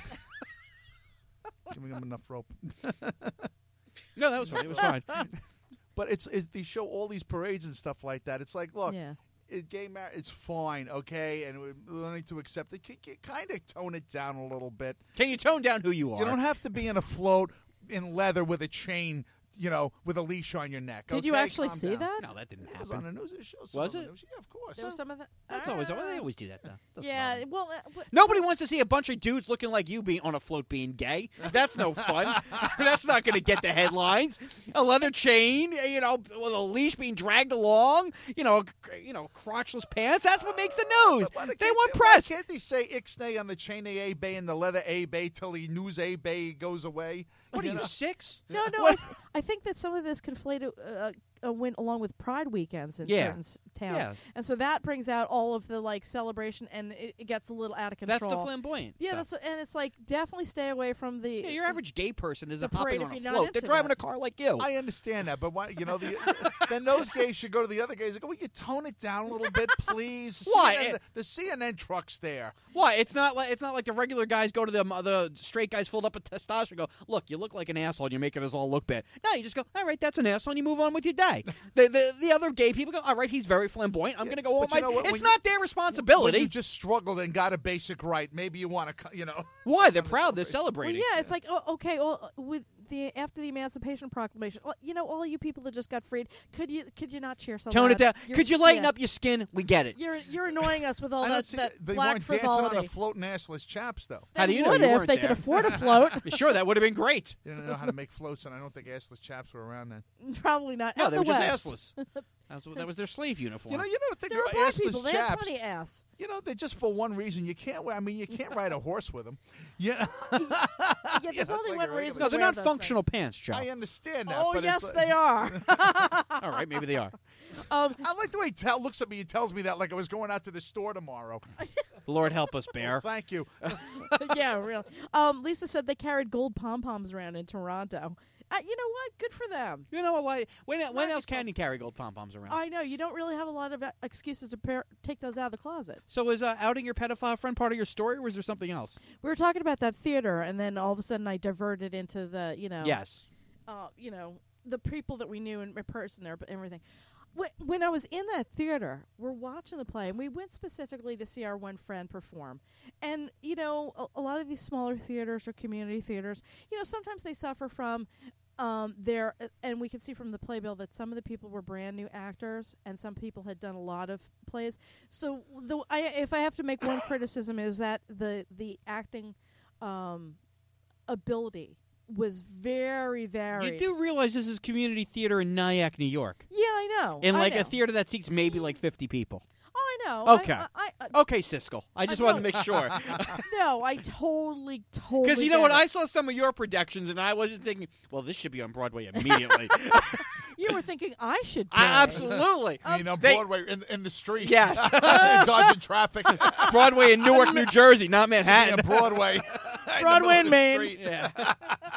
giving him enough rope.
No, that was fine. It was fine.
But it's, it's they show all these parades and stuff like that. It's like, look,
Yeah.
it, gay marriage, it's fine, okay, and we're learning to accept it. You kind of tone it down a little bit.
Can you tone down who you are?
You don't have to be in a float in leather with a chain, you know, with a leash on your neck.
Did you
okay?
actually
Calm
see
down.
that?
No, that didn't
It was on
happen.
the news. It showed
Was
some on
it?
the news. Yeah, of course.
There was some of that.
That's always. Well, they always do that, though. Doesn't
Yeah.
bother me.
Well, uh, what-
Nobody wants to see a bunch of dudes looking like you being on a float being gay. That's no fun. That's not going to get the headlines. A leather chain, you know, with a leash being dragged along, you know, you know, crotchless pants. That's what makes the news.
Why
They
can't
want
Why
press.
can't they say Ixnay on the chain A bay and the leather A bay till the news A bay goes away?
What are you,
know?
six?
No, no. I, th- I think that some of this conflated uh, uh, went along with Pride weekends in
Yeah.
certain s- towns,
Yeah.
and so that brings out all of the like celebration, and it, it gets a little out of
That's
control.
the flamboyant.
yeah,
stuff.
that's and it's like definitely stay away from the.
Yeah, your average gay person isn't
the parade
hopping
if
on a
you're not
float. They're
into
driving
that.
a car like you.
I understand that, but why? You know, the, then those gays should go to the other gays and go, "Will you tone it down a little bit, please?"
Why?
C N N, the, the C N N truck's there.
Why? It's not like it's not like the regular guys go to the the straight guys filled up with testosterone. And go, look, you look like an asshole. And you're making us all look bad. No, you just go, all right, that's an asshole, and you move on with your day. the, the the other gay people go, all right, he's very flamboyant. I'm
Yeah,
going to go on
but
my.
you know what,
It's
when
not their
When
responsibility.
you just struggled and got a basic right, maybe you want to, you know.
Why? They're
the
proud. They're
Well,
celebrating.
yeah, it's like oh, okay, well, with the after the Emancipation Proclamation, all- you know, all you people that just got freed, could you could you not cheer so
Tone
loud?
it down.
You're-
Could you lighten
yeah.
up your skin? We get it.
You're you're annoying us with all
I don't
that,
see
that
they
black
weren't dancing on
frivolity.
a floating assless chaps though.
How do
They
you know
would
you
if
weren't
they
there?
could afford a float?
Sure, that would have been great.
They didn't know how to make floats, and I don't think assless chaps were around then.
Probably not.
No,
Out
they
the
were just
West.
assless. That was, that was their slave uniform.
You know, you never think
There were
about
black
assless
people. They had
chaps.
plenty of ass.
You know, they're just for one reason. You can't. I mean, you can't ride a horse with them. Yeah.
Yeah,
Yeah,
there's
that's
only
like
one
a
reason.
no,
to
they're
wear
not
those
functional
things.
pants, Joe.
I understand that.
Oh
but
yes,
it's,
they are.
All right, maybe they are.
um,
I like the way he tell, looks at me and tells me that like I was going out to the store tomorrow.
Lord help us, Bear.
Thank you.
yeah, really. Um, Lisa said they carried gold pom poms around in Toronto. Uh, you know what? Good for them.
You know why? When, when
Not
else can
yourself.
you carry gold pom poms around?
I know you don't really have a lot of uh, excuses to pair, take those out of the closet.
So is uh, outing your pedophile friend part of your story, or was there something else?
We were talking about that theater, and then all of a sudden I diverted into the, you know,
Yes.
uh, you know, the people that we knew in person there, but everything. When, when I was in that theater, we're watching the play, and we went specifically to see our one friend perform. And, you know, a, a lot of these smaller theaters or community theaters, you know, sometimes they suffer from um, their, uh, and we can see from the playbill that some of the people were brand new actors, and some people had done a lot of plays. So the, I, if I have to make one criticism, is that the, the acting um, ability was very varied.
You do realize this is community theater in Nyack, New York.
Yeah, I know.
In
I
like
know.
a theater that seats maybe like fifty people.
Oh, I know.
Okay.
I, I, I,
Okay, Siskel. I just
I
wanted to
know.
make sure.
no, I totally, totally.
Because you know
get
what?
it.
I saw some of your productions, and I wasn't thinking, well, this should be on Broadway immediately.
You were thinking I should.
I,
play.
absolutely.
you know,
they-
Broadway in, in the street.
Yeah.
Dodging traffic.
Broadway in Newark, New Jersey, not Manhattan.
Yeah, Broadway.
Broadway
in
in
the
Maine.
street.
Yeah.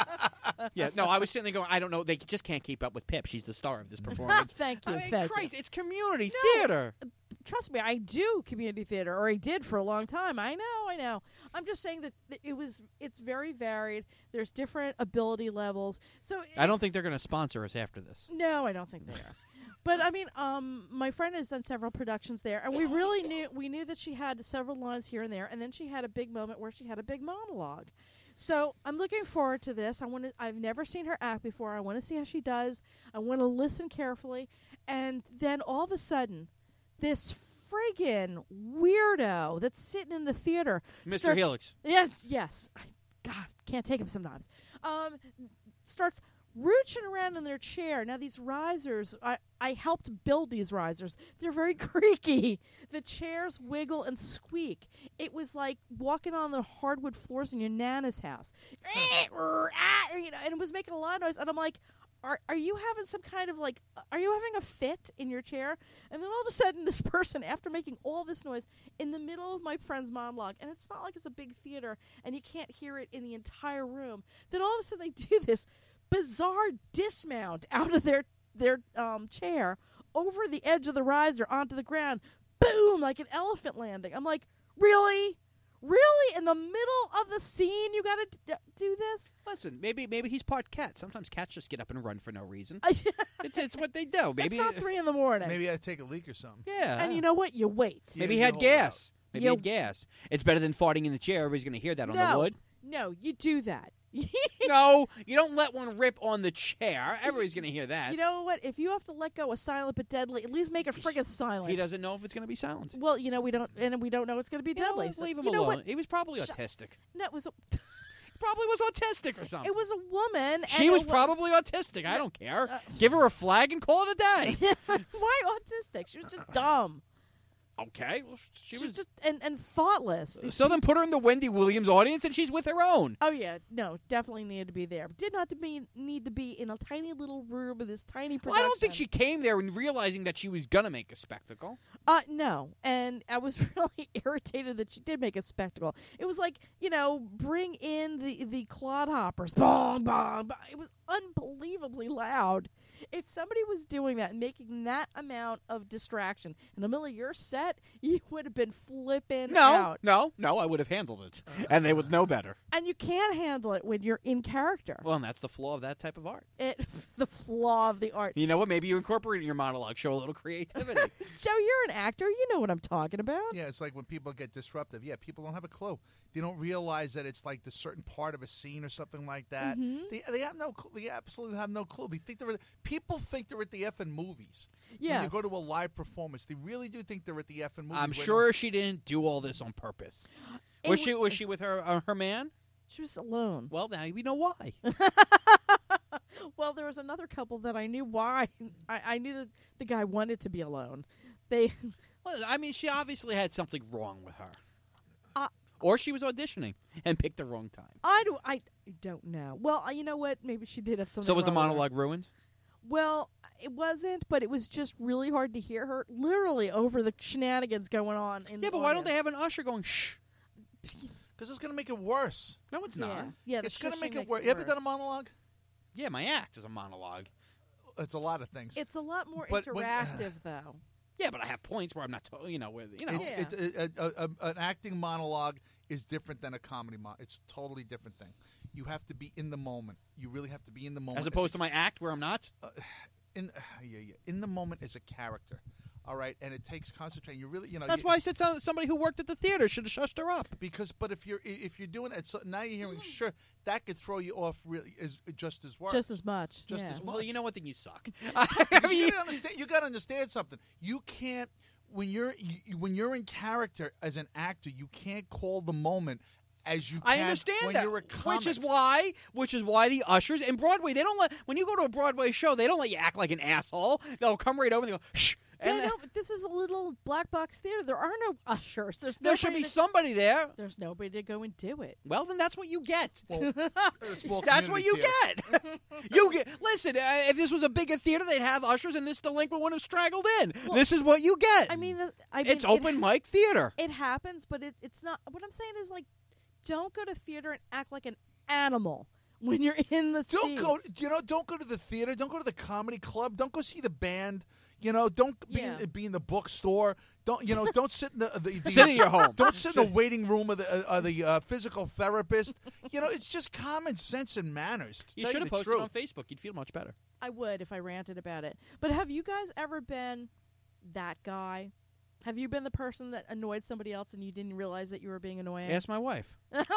yeah. No, I was sitting there going, I don't know. They just can't keep up with Pip. She's the star of this performance.
Thank you.
I mean,
thank
Christ,
you.
it's community
No.
theater.
Trust me, I do community theater, or I did for a long time. I know, I know. I'm just saying that th- it was. It's very varied. There's different ability levels. So
I don't think they're going to sponsor us after this.
No, I don't think they are. But I mean, um, my friend has done several productions there, and we really knew we knew that she had several lines here and there, and then she had a big moment where she had a big monologue. So I'm looking forward to this. I want to. I've never seen her act before. I want to see how she does. I want to listen carefully, and then all of a sudden, this friggin' weirdo that's sitting in the theater,
Mister
starts-
Helix.
Yes, yes. I, God, can't take him sometimes. Um, starts rooching around in their chair. Now these risers, I, I helped build these risers. They're very creaky. The chairs wiggle and squeak. It was like walking on the hardwood floors in your nana's house. You know, and it was making a lot of noise. And I'm like, are are you having some kind of like, are you having a fit in your chair? And then all of a sudden, this person, after making all this noise in the middle of my friend's monologue, and it's not like it's a big theater and you can't hear it in the entire room, then all of a sudden they do this bizarre dismount out of their their um, chair over the edge of the riser onto the ground, boom, like an elephant landing. I'm like, really? Really? In the middle of the scene, you got to d- do this?
Listen, maybe maybe he's part cat. Sometimes cats just get up and run for no reason.
it's
It's, it's what they do. Maybe
not three in the morning.
Maybe I take a leak or something.
Yeah.
And you know what? You wait.
maybe
Yeah,
he
you
had
hold it out.
gas. Maybe
You-
he had gas. It's better than farting in the chair. Everybody's going to hear that on the
No.
wood.
No, you do that.
No, you don't let one rip on the chair. Everybody's going to hear that.
You know what? If you have to let go of silent but deadly, at least make it friggin' silent.
He doesn't know if it's going to be silent.
Well, you know we don't, and we don't know it's going to be
You know
deadly.
what?
so-
Leave him
you know
alone.
what?
He was probably
Sh-
autistic.
No, it was a,
Probably was autistic or something.
it was a woman.
she
and
was
it
probably autistic. I don't care.
Uh,
Give her a flag and call it a day.
Why autistic? She was just dumb.
Okay. Well, she,
She,
was.
was just and, and thoughtless.
So then put her in the Wendy Williams audience, and she's with her own.
Oh yeah, no, definitely needed to be there. Did not to be need to be in a tiny little room with this tiny
Well,
production.
I don't think she came there and realizing that she was gonna make a spectacle.
Uh, no, and I was really irritated that she did make a spectacle. It was like, you know, bring in the the clodhoppers, bong bong. bong. It was unbelievably loud, if somebody was doing that and making that amount of distraction in the middle of your set, you would have been flipping
No,
out.
no, no. I would have handled it, and they would know better.
And you can't handle it when you're in character.
Well, and that's the flaw of that type of art.
It, the flaw of the art.
You know what? Maybe you incorporate it in your monologue. Show a little creativity.
Joe, you're an actor. You know what I'm talking about.
Yeah, it's like when people get disruptive. Yeah, people don't have a clue. They don't realize that it's like the certain part of a scene or something like that.
Mhm.
They, they have no. Cl- they absolutely have no clue. They think they're. People think they're at the effing movies.
Yes.
When you go to a live performance, they really do think they're at the effing movies.
I'm
Wait,
sure she didn't do all this on purpose.
It
Was
w-
she? Was she with her uh, her man?
She was alone.
Well, now we know why.
Well, there was another couple that I knew why. I, I knew that the guy wanted to be alone. They,
Well, I mean, she obviously had something wrong with her,
uh,
or she was auditioning and picked the wrong time.
I do. I don't know. Well, uh, you know what? Maybe she did have something.
So was the
wrong with her.
monologue ruined?
Well, it wasn't, but it was just really hard to hear her, literally over the shenanigans going on. In
Yeah,
the
but why don't they
audience.
have an usher going shh?
because it's going to make it worse.
No, it's not.
Yeah, yeah. the
It's going to
shushing
make it
makes
worse. You ever done a
worse.
monologue?
Yeah, my act is a monologue.
It's a lot of things.
It's a lot more
But when-
interactive, though.
Yeah, but I have points where I'm not, to- you know, where you know.
It's,
Yeah.
it, a, a, a, an acting monologue is different than a comedy monologue. It's a totally different thing. You have to be in the moment. You really have to be in the moment.
As opposed to my act where I'm not.
in yeah, yeah, in the moment as a character. All right, and it takes concentration. You really, you know,
That's
you,
why I said so- somebody who worked at the theater should have shushed her up.
because. But if you're if you're doing it, so now you're hearing sure that could throw you off really is just as worse.
Just as much.
Just
yeah.
as
Well,
much.
you know what? Then you suck.
Because
I
you
mean,
gotta understand. You got to understand something. You can't when you're you, when you're in character as an actor. You can't call the moment as you can
I understand
when
that,
you're a comic.
which is why, which is why the ushers in Broadway they don't let when you go to a Broadway show they don't let you act like an asshole. They'll come right over and they go shh.
Yeah,
And
no, but this is a little black box theater. There are no ushers. There's
there should
nobody
be
to,
somebody there.
There's nobody to go and do it.
Well, then that's what you get.
Well, a small
That's what
community
you
theater.
get. You get. Listen, uh, if this was a bigger theater, they'd have ushers, and this delinquent would have straggled in. this is what you get.
I mean, the, I mean
it's
it,
open mic theater.
It happens, but it, it's not. What I'm saying is, like, don't go to theater and act like an animal when you're in the
Don't
seats.
go. You know, don't go to the theater. Don't go to the comedy club. Don't go see the band. You know, don't be,
Yeah.
in, be in the bookstore. Don't you know? Don't sit in the, the, the
Sit in your home.
Don't sit in the waiting room of the uh, of the uh, physical therapist. You know, it's just common sense and manners. To
You
tell
should
you
have
the
posted
truth.
it on Facebook. You'd feel much better.
I would if I ranted about it. But have you guys ever been that guy? Have you been the person that annoyed somebody else and you didn't realize that you were being annoying?
Ask my wife.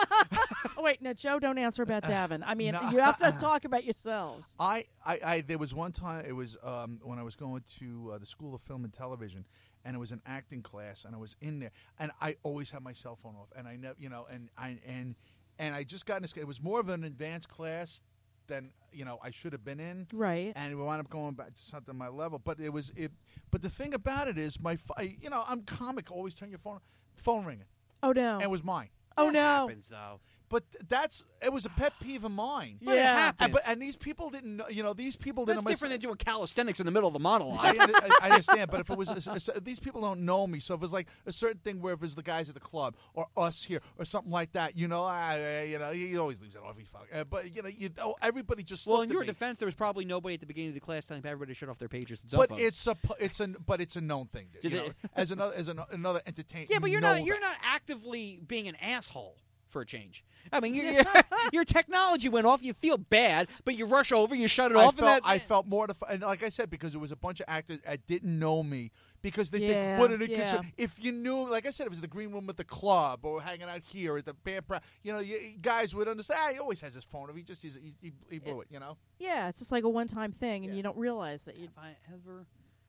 Oh, wait, no, Joe, don't answer about Davin. I mean,
No.
you have to talk about yourselves.
I, I, I, there was one time. It was um, when I was going to uh, the School of Film and Television, and it was an acting class, and I was in there, and I always had my cell phone off, and I never, you know, and I and and I just got in this. It was more of an advanced class than you know I should have been in,
Right.
and we wound up going back to something my level. But it was it. But the thing about it is, my, ph- you know, I'm comic. Always turn your phone, phone ringing,
Oh, no.
and it was mine.
oh,
That
no.
happens, though.
But th- that's it was a pet peeve of mine.
But it
Yeah.
happens.
And, but and these people didn't know. You know, these people
That's
didn't.
different than doing calisthenics in the middle of the monologue.
I, under- I- I understand, but if it was a, a- these people don't know me, so if it's like a certain thing where if it's the guys at the club or us here or something like that, you know, I, I you know, he always leaves it off. He's fuck. Uh, but you know, you oh, everybody just
Well,
looked
in
at
your
me.
defense, there was probably nobody at the beginning of the class telling everybody to shut off their pagers and cell
But
phones.
it's a pu- it's a but it's a known thing. You
Did
know,
it-
as another as an, another entertainment.
yeah, but you're
know
not you're
that.
not actively being an asshole for a change. I mean, your your technology went off. You feel bad, but you rush over, you shut it
I
off,
felt,
and that
I felt mortified, and like I said, because it was a bunch of actors that didn't know me, because they
Yeah,
think, what did it
yeah.
consider? If you knew, like I said, it was in the green room at the club or hanging out here at the band, pra- you know, you, guys would understand. Ah, he always has his phone. He just he's, he, he, he blew it, you know.
Yeah, it's just like a one-time thing, and
Yeah.
you don't realize that you.
Have I ever?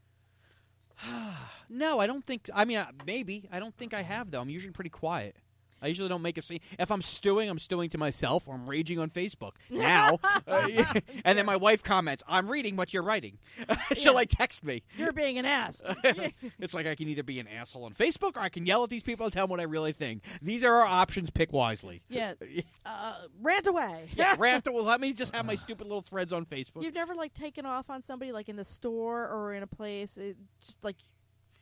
No, I don't think. I mean, uh, maybe. I don't think I have though. I'm usually pretty quiet. I usually don't make a scene. If I'm stewing, I'm stewing to myself, or I'm raging on Facebook now. uh, yeah. And then my wife comments, "I'm reading what you're writing." She'll
Yeah.
like text me.
You're being an ass.
It's like I can either be an asshole on Facebook, or I can yell at these people and tell them what I really think. These are our options. Pick wisely.
yeah. Uh, rant away.
Yeah, Ramtha will let me just have my stupid little threads on Facebook.
You've never like taken off on somebody like in the store or in a place, it, just like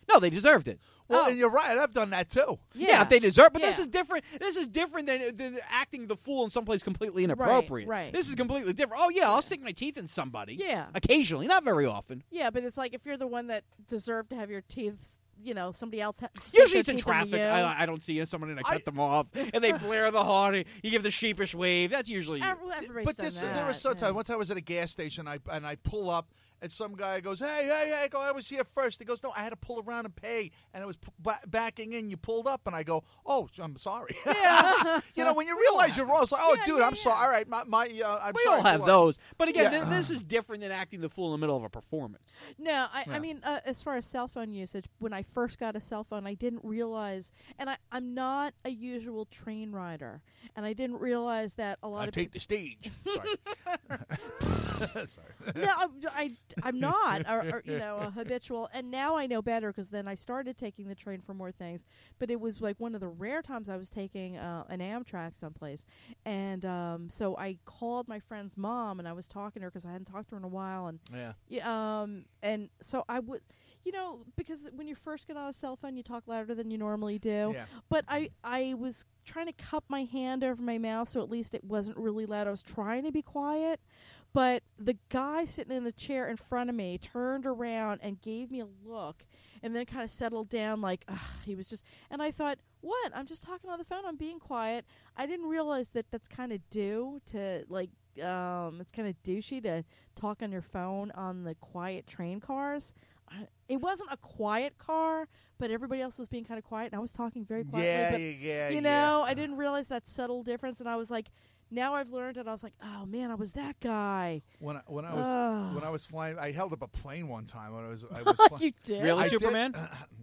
No, they deserved it.
Well,
Oh.
and you're right. I've done that too.
Yeah, if they deserve, but this
Yeah.
is different. This is different than, than acting the fool in someplace completely inappropriate.
right.
This is completely different. Oh yeah, I'll stick my teeth in somebody.
Yeah.
occasionally, not very often.
Yeah, but it's like if you're the one that deserved to have your teeth, you know, somebody else. Ha- stick
Usually
their
it's in
teeth into
traffic.
you.
I, I don't see someone and I cut
I-
them off, and they blare the horn. You give the sheepish wave. That's usually you.
Ev- Everybody's
But
done
this,
that.
there was so
yeah.
time. One time I was at a gas station, I, and I pull up, and some guy goes, "Hey, hey, hey!" I go, "I was here first." He goes, "No, I had to pull around and pay, and I was p- ba- backing in. You pulled up, and I go, "Oh, I'm sorry."
Yeah.
You know, when you realize you're wrong, it's like, "Oh,
Yeah,
dude,
yeah,
I'm sorry.
yeah.
All right, my, my uh, I'm
We
sorry."
all
for
have
what-"
those, but again,
Yeah.
th- this is different than acting the fool in the middle of a performance.
No, I,
Yeah.
I mean, uh, as far as cell phone usage, when I first got a cell phone, I didn't realize, and I, I'm not a usual train rider, and I didn't realize that a lot
I
of
take the stage. Sorry. Sorry.
no, I, I, I'm not, or, or, you know, a habitual. And now I know better because then I started taking the train for more things. But it was like one of the rare times I was taking uh, an Amtrak someplace. And um, so I called my friend's mom and I was talking to her because I hadn't talked to her in a while. And
Yeah.
yeah, um, and so I would, you know, because when you first get on a cell phone, you talk louder than you normally do.
Yeah.
But I, I was trying to cup my hand over my mouth so at least it wasn't really loud. I was trying to be quiet. But the guy sitting in the chair in front of me turned around and gave me a look and then kind of settled down like, ugh, he was just, and I thought, what? I'm just talking on the phone. I'm being quiet. I didn't realize that that's kind of due to, like, um, it's kind of douchey to talk on your phone on the quiet train cars. I, it wasn't a quiet car, but everybody else was being kind of quiet, and I was talking very quietly.
Yeah,
but,
yeah, yeah.
you know, I didn't realize that subtle difference, and I was like, now I've learned it. I was like, oh man, I was that guy.
When I, when I was
Ugh.
when I was flying, I held up a plane one time when I was I was flying.
You did.
Really,
I did-
Superman?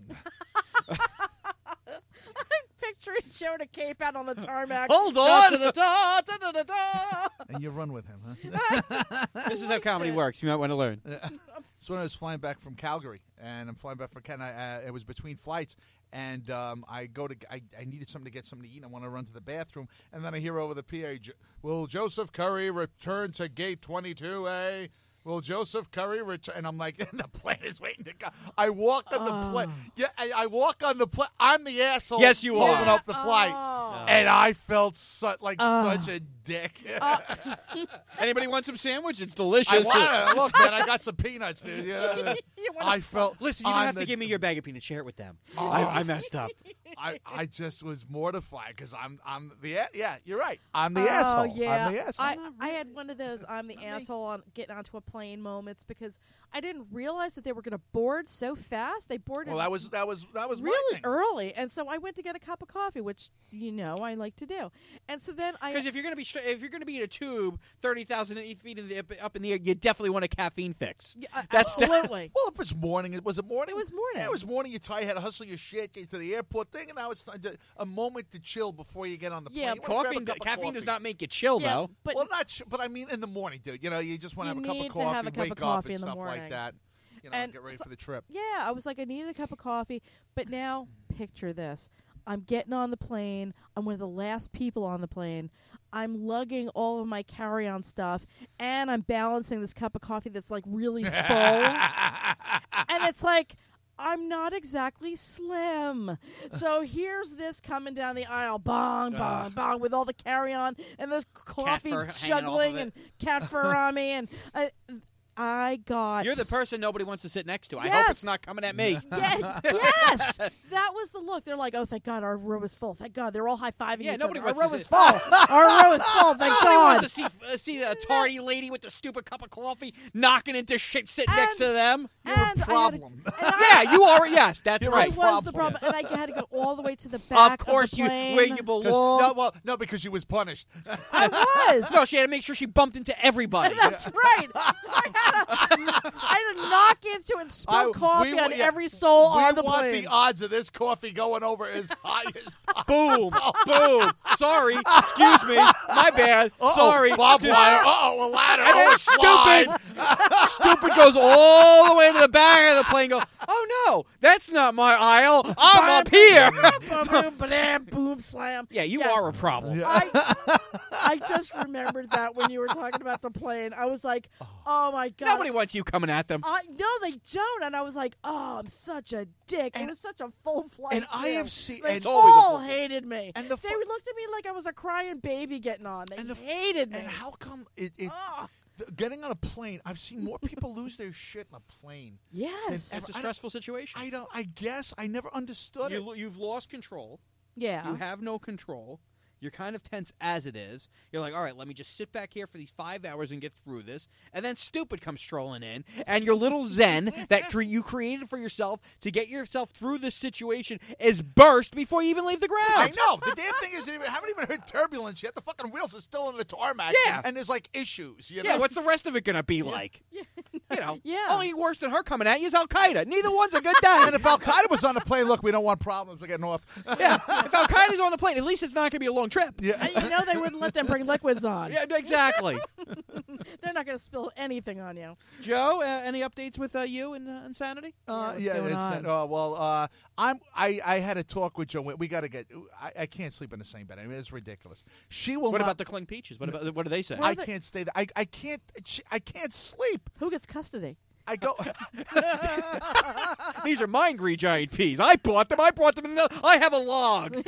Picturing showing a cape out on the tarmac.
Hold on!
Da-da-da-da, da-da-da-da.
And you run with him, huh?
This is how comedy works. You might want to learn.
So when I was flying back from Calgary, and I'm flying back from Canada, uh, it was between flights, and um, I go to I, I needed something to get something to eat. And I want to run to the bathroom, and then I hear over the P A, "Jo- "Will Joseph Curry return to gate twenty-two A? Will Joseph Curry return?" And I'm like, the plane is waiting to go. I walk on the plane. Yeah, I, I walk on the plane. I'm the asshole.
Yes, you
holding
are.
up the flight,
Oh.
and I felt su- like
Oh.
such a dick.
Anybody want some sandwich? It's
I
delicious.
want to look, man. I got some peanuts, dude. You know,
You wanna-
I felt.
Listen, you don't
I'm
have to
the-
give me your bag of peanuts. Share it with them.
Oh.
I, I messed up.
I, I just was mortified because I'm I'm the a- yeah you're right I'm the
oh,
asshole
Yeah.
I'm the asshole.
I, I had one of those I'm the asshole on getting onto a plane moments because I didn't realize that they were going to board so fast. They boarded
well, that was that was that was my
really
thing.
early, and so I went to get a cup of coffee, which you know I like to do. And so then I
Because if you're gonna be stra- if you're gonna be in a tube thirty thousand feet in the, up in the air, you definitely want a caffeine fix.
Yeah, uh,
That's the-
absolutely.
Well, if it's morning, it was it morning.
It was morning.
Yeah, it was morning. You're tired, had to hustle your shit, get to the airport thing, and now it's time to, a moment to chill before you get on the plane.
Yeah,
You wanna grab a
Caffeine,
cup of
caffeine
coffee.
does not make you chill,
Yeah,
though.
but
Well, not ch- but I mean in the morning, dude. You know, you just want to
You
have a cup
need
of
to
coffee,
have a cup of
wake up,
coffee
and
in the
stuff like
morning.
that. You know,
And
get ready
so-
for the trip.
yeah, I was like, I needed a cup of coffee, but now picture this: I'm getting on the plane. I'm one of the last people on the plane. I'm lugging all of my carry-on stuff, and I'm balancing this cup of coffee that's like really full, and it's like. I'm not exactly slim. So here's this coming down the aisle, bong, bong,
Ugh.
bong, with all the carry-on and this coffee
fur hanging off
juggling
of it.
and cat fur on me. And I, I got...
You're the person nobody wants to sit next to. I hope
Yes.
it's not coming at me.
Yeah, yes, that was the look. They're like, "Oh, thank God, our row is full. Thank God." They're all high fiving
Yeah,
each
nobody
other. Our
wants
row
to
is
sit-
full. Our row is full. Thank
Nobody
God.
wants to see uh, see a tardy lady with the stupid cup of coffee knocking into shit sitting next
And-
to them.
You're
And
a
I had to-
problem.
and I-
Yeah, you are. Yes, that's
You're
I
right.
was
problem.
the problem, and I had to go all the way to the back.
Of course,
of the
you
plane.
where you
'Cause-
belong.
no, well, no, because she was punished.
I was.
No, she had to make sure she bumped into everybody.
That's right. I had, to, I had to knock into and spill
I-
coffee
we-
on
yeah,
every soul
we
on the
want
plane.
the odds of this coffee going over as high as possible.
Boom, boom. Sorry, excuse me, my bad.
Uh-oh,
Sorry,
Bob
Excuse-
wire. Uh oh, a ladder.
And
Oh,
it's
slide.
stupid, stupid goes all the way to the back of the plane. Go, oh no, that's not my aisle. I'm up here.
boom, boom, ba-dam, boom, slam.
Yeah, you
Yes.
are a problem.
Yeah.
I, I just remembered that when you were talking about the plane. I was like, oh my God.
Nobody wants you coming at them.
I no, they don't, and I was like, "Oh, I'm such a dick."
And-
it was such a full flight.
and I
too.
have seen-
They
and-
always a
all
full-
hated me.
And the
they
fu-
looked at me like I was a crying baby getting on. They
And the-
hated me.
And how come it, it
Ugh.
th- getting on a plane? I've seen more people lose their shit in a plane.
Yes.
And-
It's a
I don't-
stressful situation.
I don't. I guess I never understood it.
You, you've lost control.
yeah.
You have no control. You're kind of tense as it is. You're like, all right, let me just sit back here for these five hours and get through this. And then stupid comes strolling in, and your little zen that cre- you created for yourself to get yourself through this situation is burst before you even leave the
I
ground.
know. The damn thing is, even, haven't even heard turbulence yet. The fucking wheels are still in the tarmac.
Yeah.
And there's like issues. You know.
Yeah, what's the rest of it going to be like?
Yeah.
You know,
Yeah.
only worse than her coming at you is Al Qaeda. Neither one's a good day.
And if Al Qaeda was on the plane, look, we don't want problems. We're getting off.
yeah, if Al Qaeda's on the plane, at least it's not going to be a long trip.
Yeah.
And you know they wouldn't let them bring liquids on.
Yeah, exactly.
They're not going to spill anything on you.
Joe, uh, any updates with uh, you and uh, Insanity?
Uh,
what's
yeah,
going
it's
on?
uh, well, uh, I'm I, I had a talk with Joe. We got to get. I, I can't sleep in the same bed. I mean, it's ridiculous. She will.
What
not,
about the Cling Peaches? What about what do they say?
Well,
I
the-
can't stay there. I I can't. she- I can't sleep.
Who gets custody?
I go.
These are mine green giant peas. I bought them. I brought them in the, I have a log.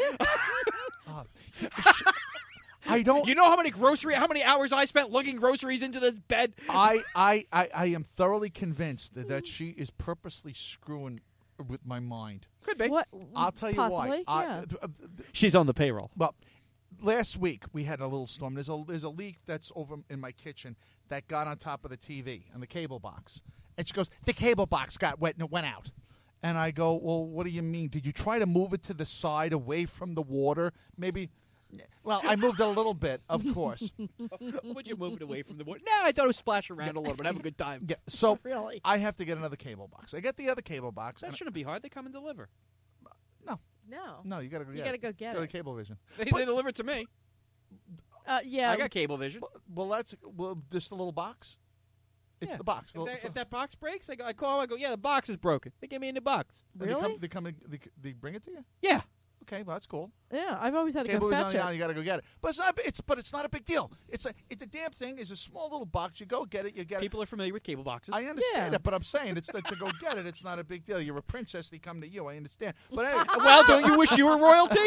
I don't.
You know how many grocery how many hours I spent lugging groceries into this bed?
I, I, I, I am thoroughly convinced that, that she is purposely screwing with my mind.
Could be.
What?
I'll tell you
Possibly,
why.
yeah.
I, th- th- th-
She's on the payroll.
well, last week we had a little storm. There's a there's a leak that's over in my kitchen that got on top of the T V and the cable box. And she goes, the cable box got wet and it went out. And I go, well, what do you mean? Did you try to move it to the side away from the water? Maybe. Well, I moved it a little bit, of course.
Would you move it away from the wood? No, I thought it would splash around a little bit. Have a good time.
Yeah, so
Really?
I have to get another cable box. I get the other cable box.
That
and
shouldn't be hard. They come and deliver.
no,
No.
no, you gotta go.
You
get
gotta
it.
go get
Go to
it.
Cablevision.
They, they deliver it to me.
Uh, yeah.
I got Cablevision.
Well, well, that's well, just a little box. It's
Yeah.
the box.
If
The-
that,
so-
if that box breaks, I, go, I call. I go, yeah, the box is broken. They give me a new box.
They come,
Really?
they come. and- They, they bring it to you.
Yeah.
Okay, well that's cool.
Yeah, I've always had to go
Cablevision,
fetch
yeah,
it.
you gotta go get it. But it's not. It's but it's not a big deal. It's a. It, the damn thing is a small little box. You go get it. You get
People are familiar with cable boxes.
it. I understand
Yeah.
it, but I'm saying it's that to go get it. It's not a big deal. You're a princess. They come to you. I understand. But anyway,
well, don't you wish you were royalty?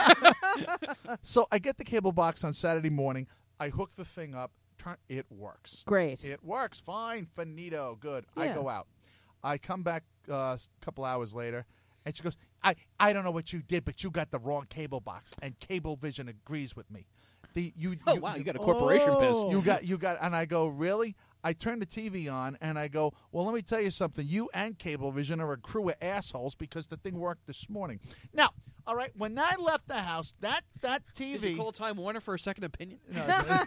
so I get the cable box on Saturday morning. I hook the thing up. Turn. It works.
Great.
It works fine. Finito. Good. I
Yeah.
go out. I come back uh, a couple hours later, and she goes, I, I don't know what you did, but you got the wrong cable box. And Cablevision agrees with me. The, you,
Oh,
you,
wow, you got a
Oh.
corporation pissed.
You got, you got, and I go, really? I turn the T V on, and I go, well, let me tell you something. You and Cablevision are a crew of assholes because the thing worked this morning. Now, all right, when I left the house, that, that T V...
Did you call Time Warner for a second opinion?
No,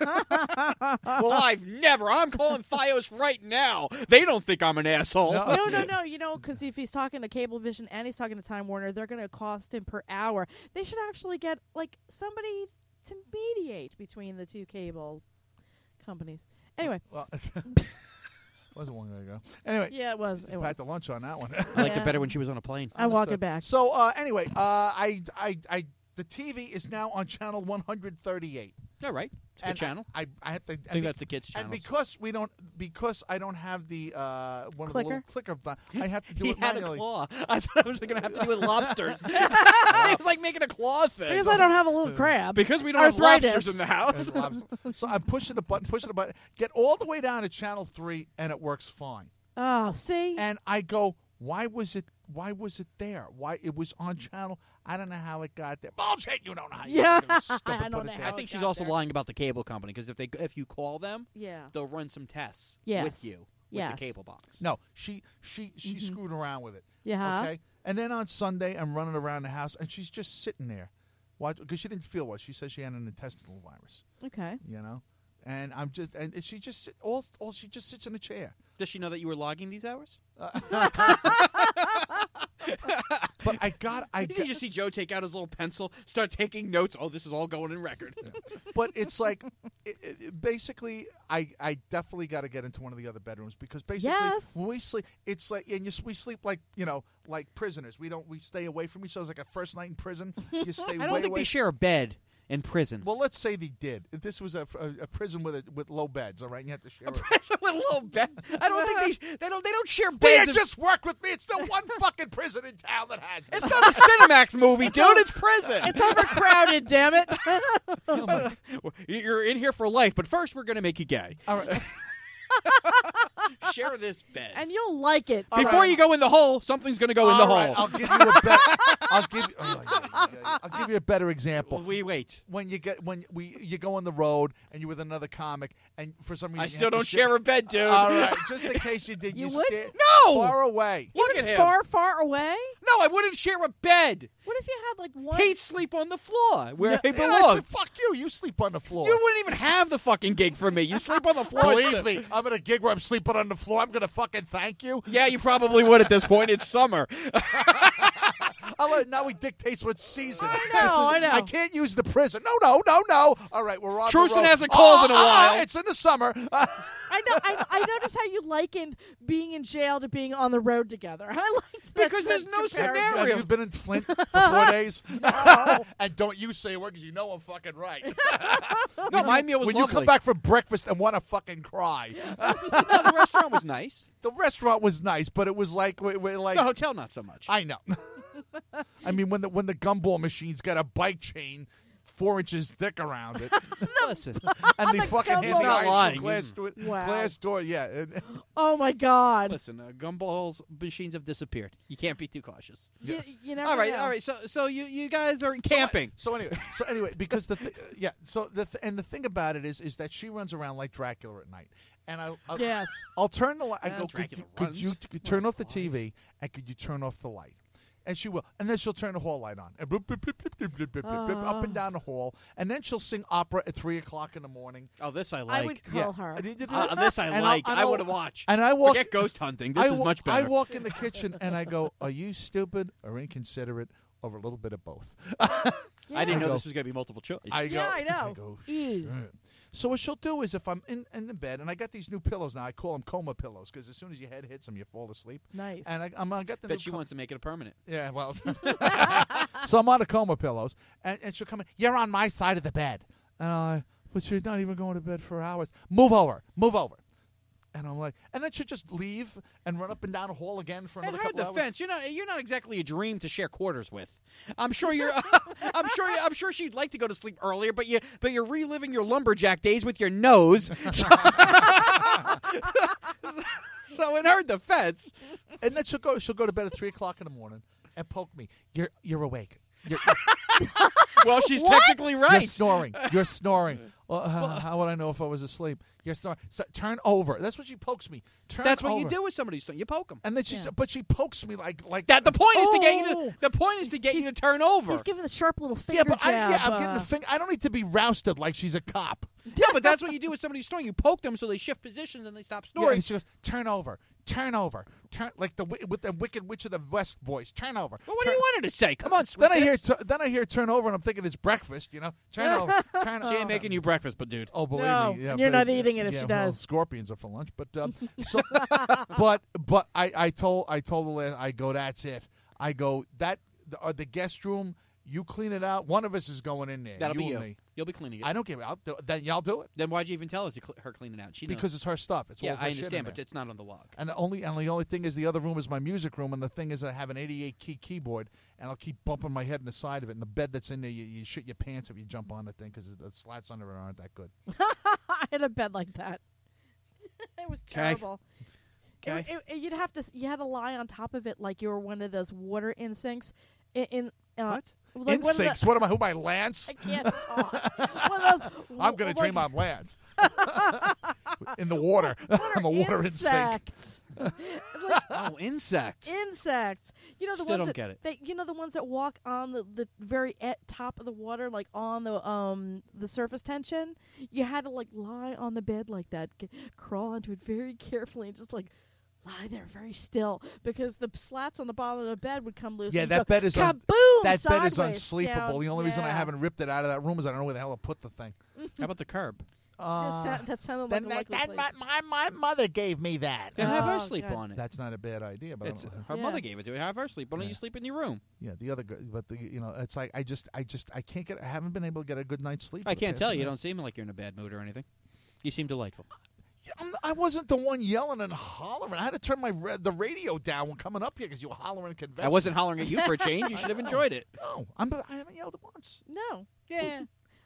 Well, I've never. I'm calling Fios right now. They don't think I'm an asshole.
No.
No, no, no. You know, because if he's talking to Cablevision and he's talking to Time Warner, they're going to cost him per hour. They should actually get like somebody to mediate between the two cable companies. Anyway,
well, wasn't long ago. Anyway,
yeah, it was. It
packed
was.
the lunch on that one.
I liked
Yeah.
it better when she was on a plane.
I walk
Understood.
it back.
So uh, anyway, uh, I, I, I, the T V is now on channel one hundred thirty-eight.
All right. It's a good
And
channel.
I, I have to.
I
and
think
be-
that's the kids' channel.
And because we don't, because I don't have the uh, one of the
Clicker?
little clicker, bu- I have to do
he
it
had
manually.
a claw. I thought I was going to have to do with lobsters. It was like making a claw thing.
Because I don't have a little crab.
Because we don't
Arthritis.
have lobsters in the house.
As lobster. So I'm pushing the button, pushing the button, get all the way down to channel three, and it works fine.
Oh, see?
And I go, why was it? Why was it there? Why it was on channel? I don't know how it got there. Bullshit! You don't know how. You
Yeah.
fucking stupid
I
put
don't
it
know
there.
I
how
think
it
she's
got
also
there.
lying about the cable company because if they if you call them,
Yeah.
they'll run some tests
Yes.
with you with
Yes.
the cable box.
No, she she she
Mm-hmm.
screwed around with it.
Yeah.
Okay. And then on Sunday, I'm running around the house, and she's just sitting there, because she didn't feel well. She says she had an intestinal virus.
Okay.
You know, and I'm just and she just sit, all all she just sits in a chair.
Does she know that you were logging these hours?
But I got I
You
got,
just see Joe take out his little pencil, start taking notes. Oh, this is all going in record.
but it's like it, it, basically, I, I definitely got to get into one of the other bedrooms because basically
Yes.
when we sleep, it's like and you, we sleep like you know like prisoners. We don't we stay away from each other. It's like a first night in prison. You stay
I
way
don't think
away.
they share a bed in prison.
Well, let's say they did. If this was a, a, a prison with a, with low beds, all right, and you have to share.
A
it.
prison with a little bed. I don't think they they don't they don't share
Will
beds.
you
in-
just work with me? It's the one fucking prison in town that has this.
It's not a Cinemax movie, dude. It's prison.
It's overcrowded, damn it.
Oh my- You're in here for life, but first we're gonna make you gay.
All right.
Share this bed.
And you'll like it.
All
Before
right.
you go in the hole, something's gonna go in the
All right,
hole.
I'll give you a better. I'll give you. Oh, yeah, yeah, yeah. I'll give you a better example.
we wait.
When you get when we you go on the road and you're with another comic and for some reason
I
you
still
have to
don't share a bed, dude.
All right, just in case you did,
You
you,
would?
stay
No!
far away.
Look
Even
at him.
far, far away?
No, I wouldn't share a bed.
What if you had like one?
He'd sleep on the floor where
No,
he
And I
belongs.
said, "Fuck you! You sleep on the floor."
You wouldn't even have the fucking gig for me. You sleep on the floor.
Believe me, I'm at a gig where I'm sleeping on the floor. I'm gonna fucking thank you.
Yeah, you probably would at this point. It's summer.
I'll let- now he dictates what season.
I
This
know,
is-
I know.
I can't use the prison. No, no, no, no. All right, we're on.
Truson
the road.
hasn't called in a
Oh, uh, uh,
while.
It's in the summer.
I know. I, I noticed how you likened being in jail to being on the road together. I liked that.
Because there's
that
no
comparison.
scenario.
Have you been in Flint for four days?
No.
And don't you say a word because you know I'm fucking right.
No, my meal was
when
lovely.
you come back from breakfast and want to fucking cry.
No, the restaurant was nice.
The restaurant was nice, but it was like, we, we, like
The hotel, not so much.
I know. I mean, when the when the gumball machine's got a bike chain four inches thick around it,
Listen,
and they fucking hand
gumball-
the
Not
iron
lying,
glass,
isn't
door,
Wow.
glass door. Yeah. and-
Oh my God.
listen. Uh, gumballs machines have disappeared. You can't be too cautious.
You, you never
All right,
know.
all right. So, so you you guys are camping.
So anyway, so anyway, because the th- yeah, so the th- and the thing about it is, is that she runs around like Dracula at night, and I, I'll,
Yes.
I'll turn the light. I
Well,
go, could
Dracula
you, could
runs.
you could turn off the T V and could you turn off the light? And she will, and then she'll turn the hall light on, and bloop, bloop, bloop, bloop, bloop, bloop, bloop, bloop, bloop, up and down the hall, and then she'll sing opera at three o'clock in the morning.
Oh, this I
I
like.
would
Yeah.
call her.
And you did
Uh,
that?
this I
And I'll-
like.
and
I
I'll-
would have watched.
And I walk.
Forget ghost hunting. This
I
is
wa-
much
I
better.
walk in the kitchen and I go, "Are you stupid or inconsiderate, or a little bit of both?"
I didn't
I
know
go-
this was going to be multiple choice.
I go,
Yeah, I know.
go,
Ew.
"Shit." So what she'll do is, if I'm in, in the bed, and I got these new pillows now, I call them coma pillows because as soon as your head hits them, you fall asleep.
Nice.
And I, I'm, I got the
Bet
new
she
co-
wants to make it a permanent.
Yeah, well, so I'm on the coma pillows, and, and she'll come in. You're on my side of the bed, and I, but you're not even going to bed for hours. Move over, move over. And I'm like, and then she'll just leave and run up and down the hall again for
In
another
her
couple hours.
defense, you're not you're not exactly a dream to share quarters with. I'm sure you're. I'm sure. I'm sure she'd like to go to sleep earlier, but you but you're reliving your lumberjack days with your nose. So, so in her defense,
And then she'll go. She'll go to bed at three o'clock in the morning and poke me. You're you're awake. You're,
well, she's
What?
technically
you're
right.
snoring. You're snoring. Well, uh, how would I know if I was asleep? You're snoring. So, turn over. That's what she pokes me. Turn
That's what you
over.
do with somebody. So you poke them.
And then she,
Yeah.
but she pokes me like like
That the point is to get you
Oh.
to. The point is to get you to
He's-
turn over.
He's giving the sharp little finger
Yeah, but I,
jab.
yeah, I'm getting
uh,
the finger. I don't need to be rousted like she's a cop.
Yeah, but that's what you do with somebody who's snoring. You poke them so they shift positions and they stop
Yeah,
snoring.
and she goes, turn over, turn over, turn like the wi- with the Wicked Witch of the West voice. Turn over.
well, what
turn,
do you want her to say? Come on,
Then I hear,
Sweetbits.
tu- then I hear turn over, and I'm thinking it's breakfast. You know, turn over, turn over.
She ain't making you breakfast, but dude.
Oh, believe
No,
me, yeah,
and you're
but-
not eating it if
yeah,
she
well,
does.
scorpions are for lunch, but um, so, but but I, I told I told the last I go that's it. I go that the, uh, the guest room. You clean it out. One of us is going in there.
That'll
you
be
and
you.
me.
You'll be cleaning it.
I don't give it. I'll do, then y'all do it
Then why'd you even tell us to cl- her clean it out? She knows.
because it's her stuff. It's
yeah,
all her
I
shit in
understand, but
there.
it's not on the log.
And the only and the only thing is the other room is my music room, and the thing is I have an eighty-eight key keyboard, and I'll keep bumping my head in the side of it. And the bed that's in there, you, you shit your pants if you jump on the thing because the slats under it aren't that good.
I had a bed like that. It was terrible.
Okay.
It- it- it- you'd have to. s- You had to lie on top of it like you were one of those water instincts. In, in uh,
What?
like one of the-
Instincts. What am I? Who am I? Lance?
I can't talk. One of those.
I'm gonna
like,
dream I'm Lance. In the water. I'm a water instinct.
insects. Like,
Oh, insects.
insects. You know the
Still
ones
don't
that
get it.
They, you know the ones that walk on the, the very at top of the water, like on the um the surface tension. You had to like lie on the bed like that, g- crawl onto it very carefully, and just like lie there very still because the slats on the bottom of the bed would come loose.
Yeah,
and
that
go
bed is un-
kaboom.
That bed is
sideways
unsleepable.
down.
The only reason I
Yeah.
haven't ripped it out of that room is I don't know where the hell to put the thing.
How about the curb?
Uh,
that, sound, that sounded like
then
a
that,
likely
that
place.
my, my my mother gave me that.
Yeah, have her
Oh,
sleep
God.
on it.
That's not a bad idea, but I
It's,
don't-
her
Yeah.
mother gave it to her. Have her sleep. Why don't
Yeah.
you sleep in your room?
yeah, the other, gr- but the you know, it's like I just, I just, I can't get, I haven't been able to get a good night's sleep.
I
for the
can't
past
tell
few
you. You don't
nights.
seem like you're in a bad mood or anything. You seem delightful.
Yeah, I'm, I wasn't the one yelling and hollering. I had to turn my ra- the radio down when coming up here because you were hollering at convention.
I wasn't hollering at you for a change. You should have enjoyed it.
No, I'm, I haven't yelled once.
No.
Yeah.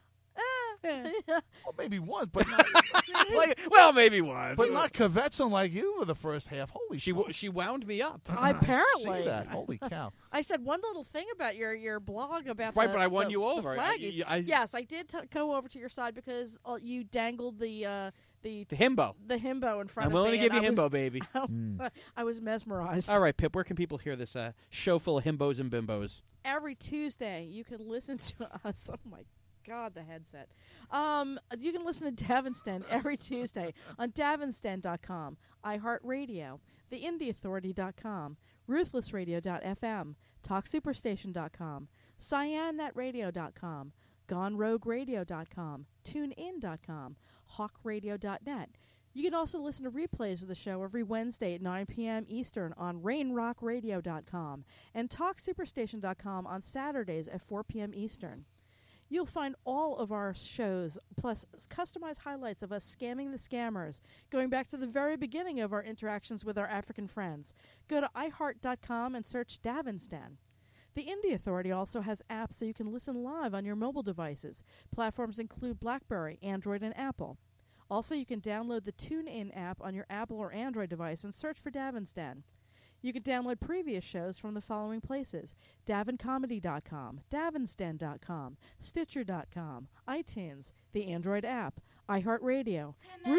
Ah.
Well, maybe once, but not,
Like, well, maybe once.
but not kvetson like you for the first half. Holy
She
smokes.
w- she wound me up.
I
Apparently.
see that. Holy cow.
I said one little thing about your, your blog about
Right,
the,
but I won
the-
you
the
over. I-
flaggies.
I- I-
yes, I did t- go over to your side because uh, you dangled the uh, the
The himbo.
the himbo in front
I'm
of
willing
me.
to give you
and I
himbo,
was-
baby.
Mm.
I was mesmerized.
All right, Pip. Where can people hear this uh, show full of himbos and bimbos?
Every Tuesday, you can listen to us. Oh my God, the headset. Um, you can listen to Davinston every Tuesday on Davinston dot com, iHeartRadio, the indie authority dot com, ruthless radio dot f m, talk superstation dot com, cyan net radio dot com, gone rogue radio dot com, tune in dot com, hawk radio dot net. You can also listen to replays of the show every Wednesday at nine p.m. Eastern on rain rock radio dot com and talk superstation dot com on Saturdays at four p.m. Eastern. You'll find all of our shows, plus customized highlights of us scamming the scammers, going back to the very beginning of our interactions with our African friends. Go to i heart dot com and search Davinstan. The Indie Authority also has apps so you can listen live on your mobile devices. Platforms include BlackBerry, Android, and Apple. Also, you can download the TuneIn app on your Apple or Android device and search for Davinstan. You can download previous shows from the following places: davin comedy dot com, davinstan dot com, stitcher dot com, iTunes, the Android app, iHeartRadio,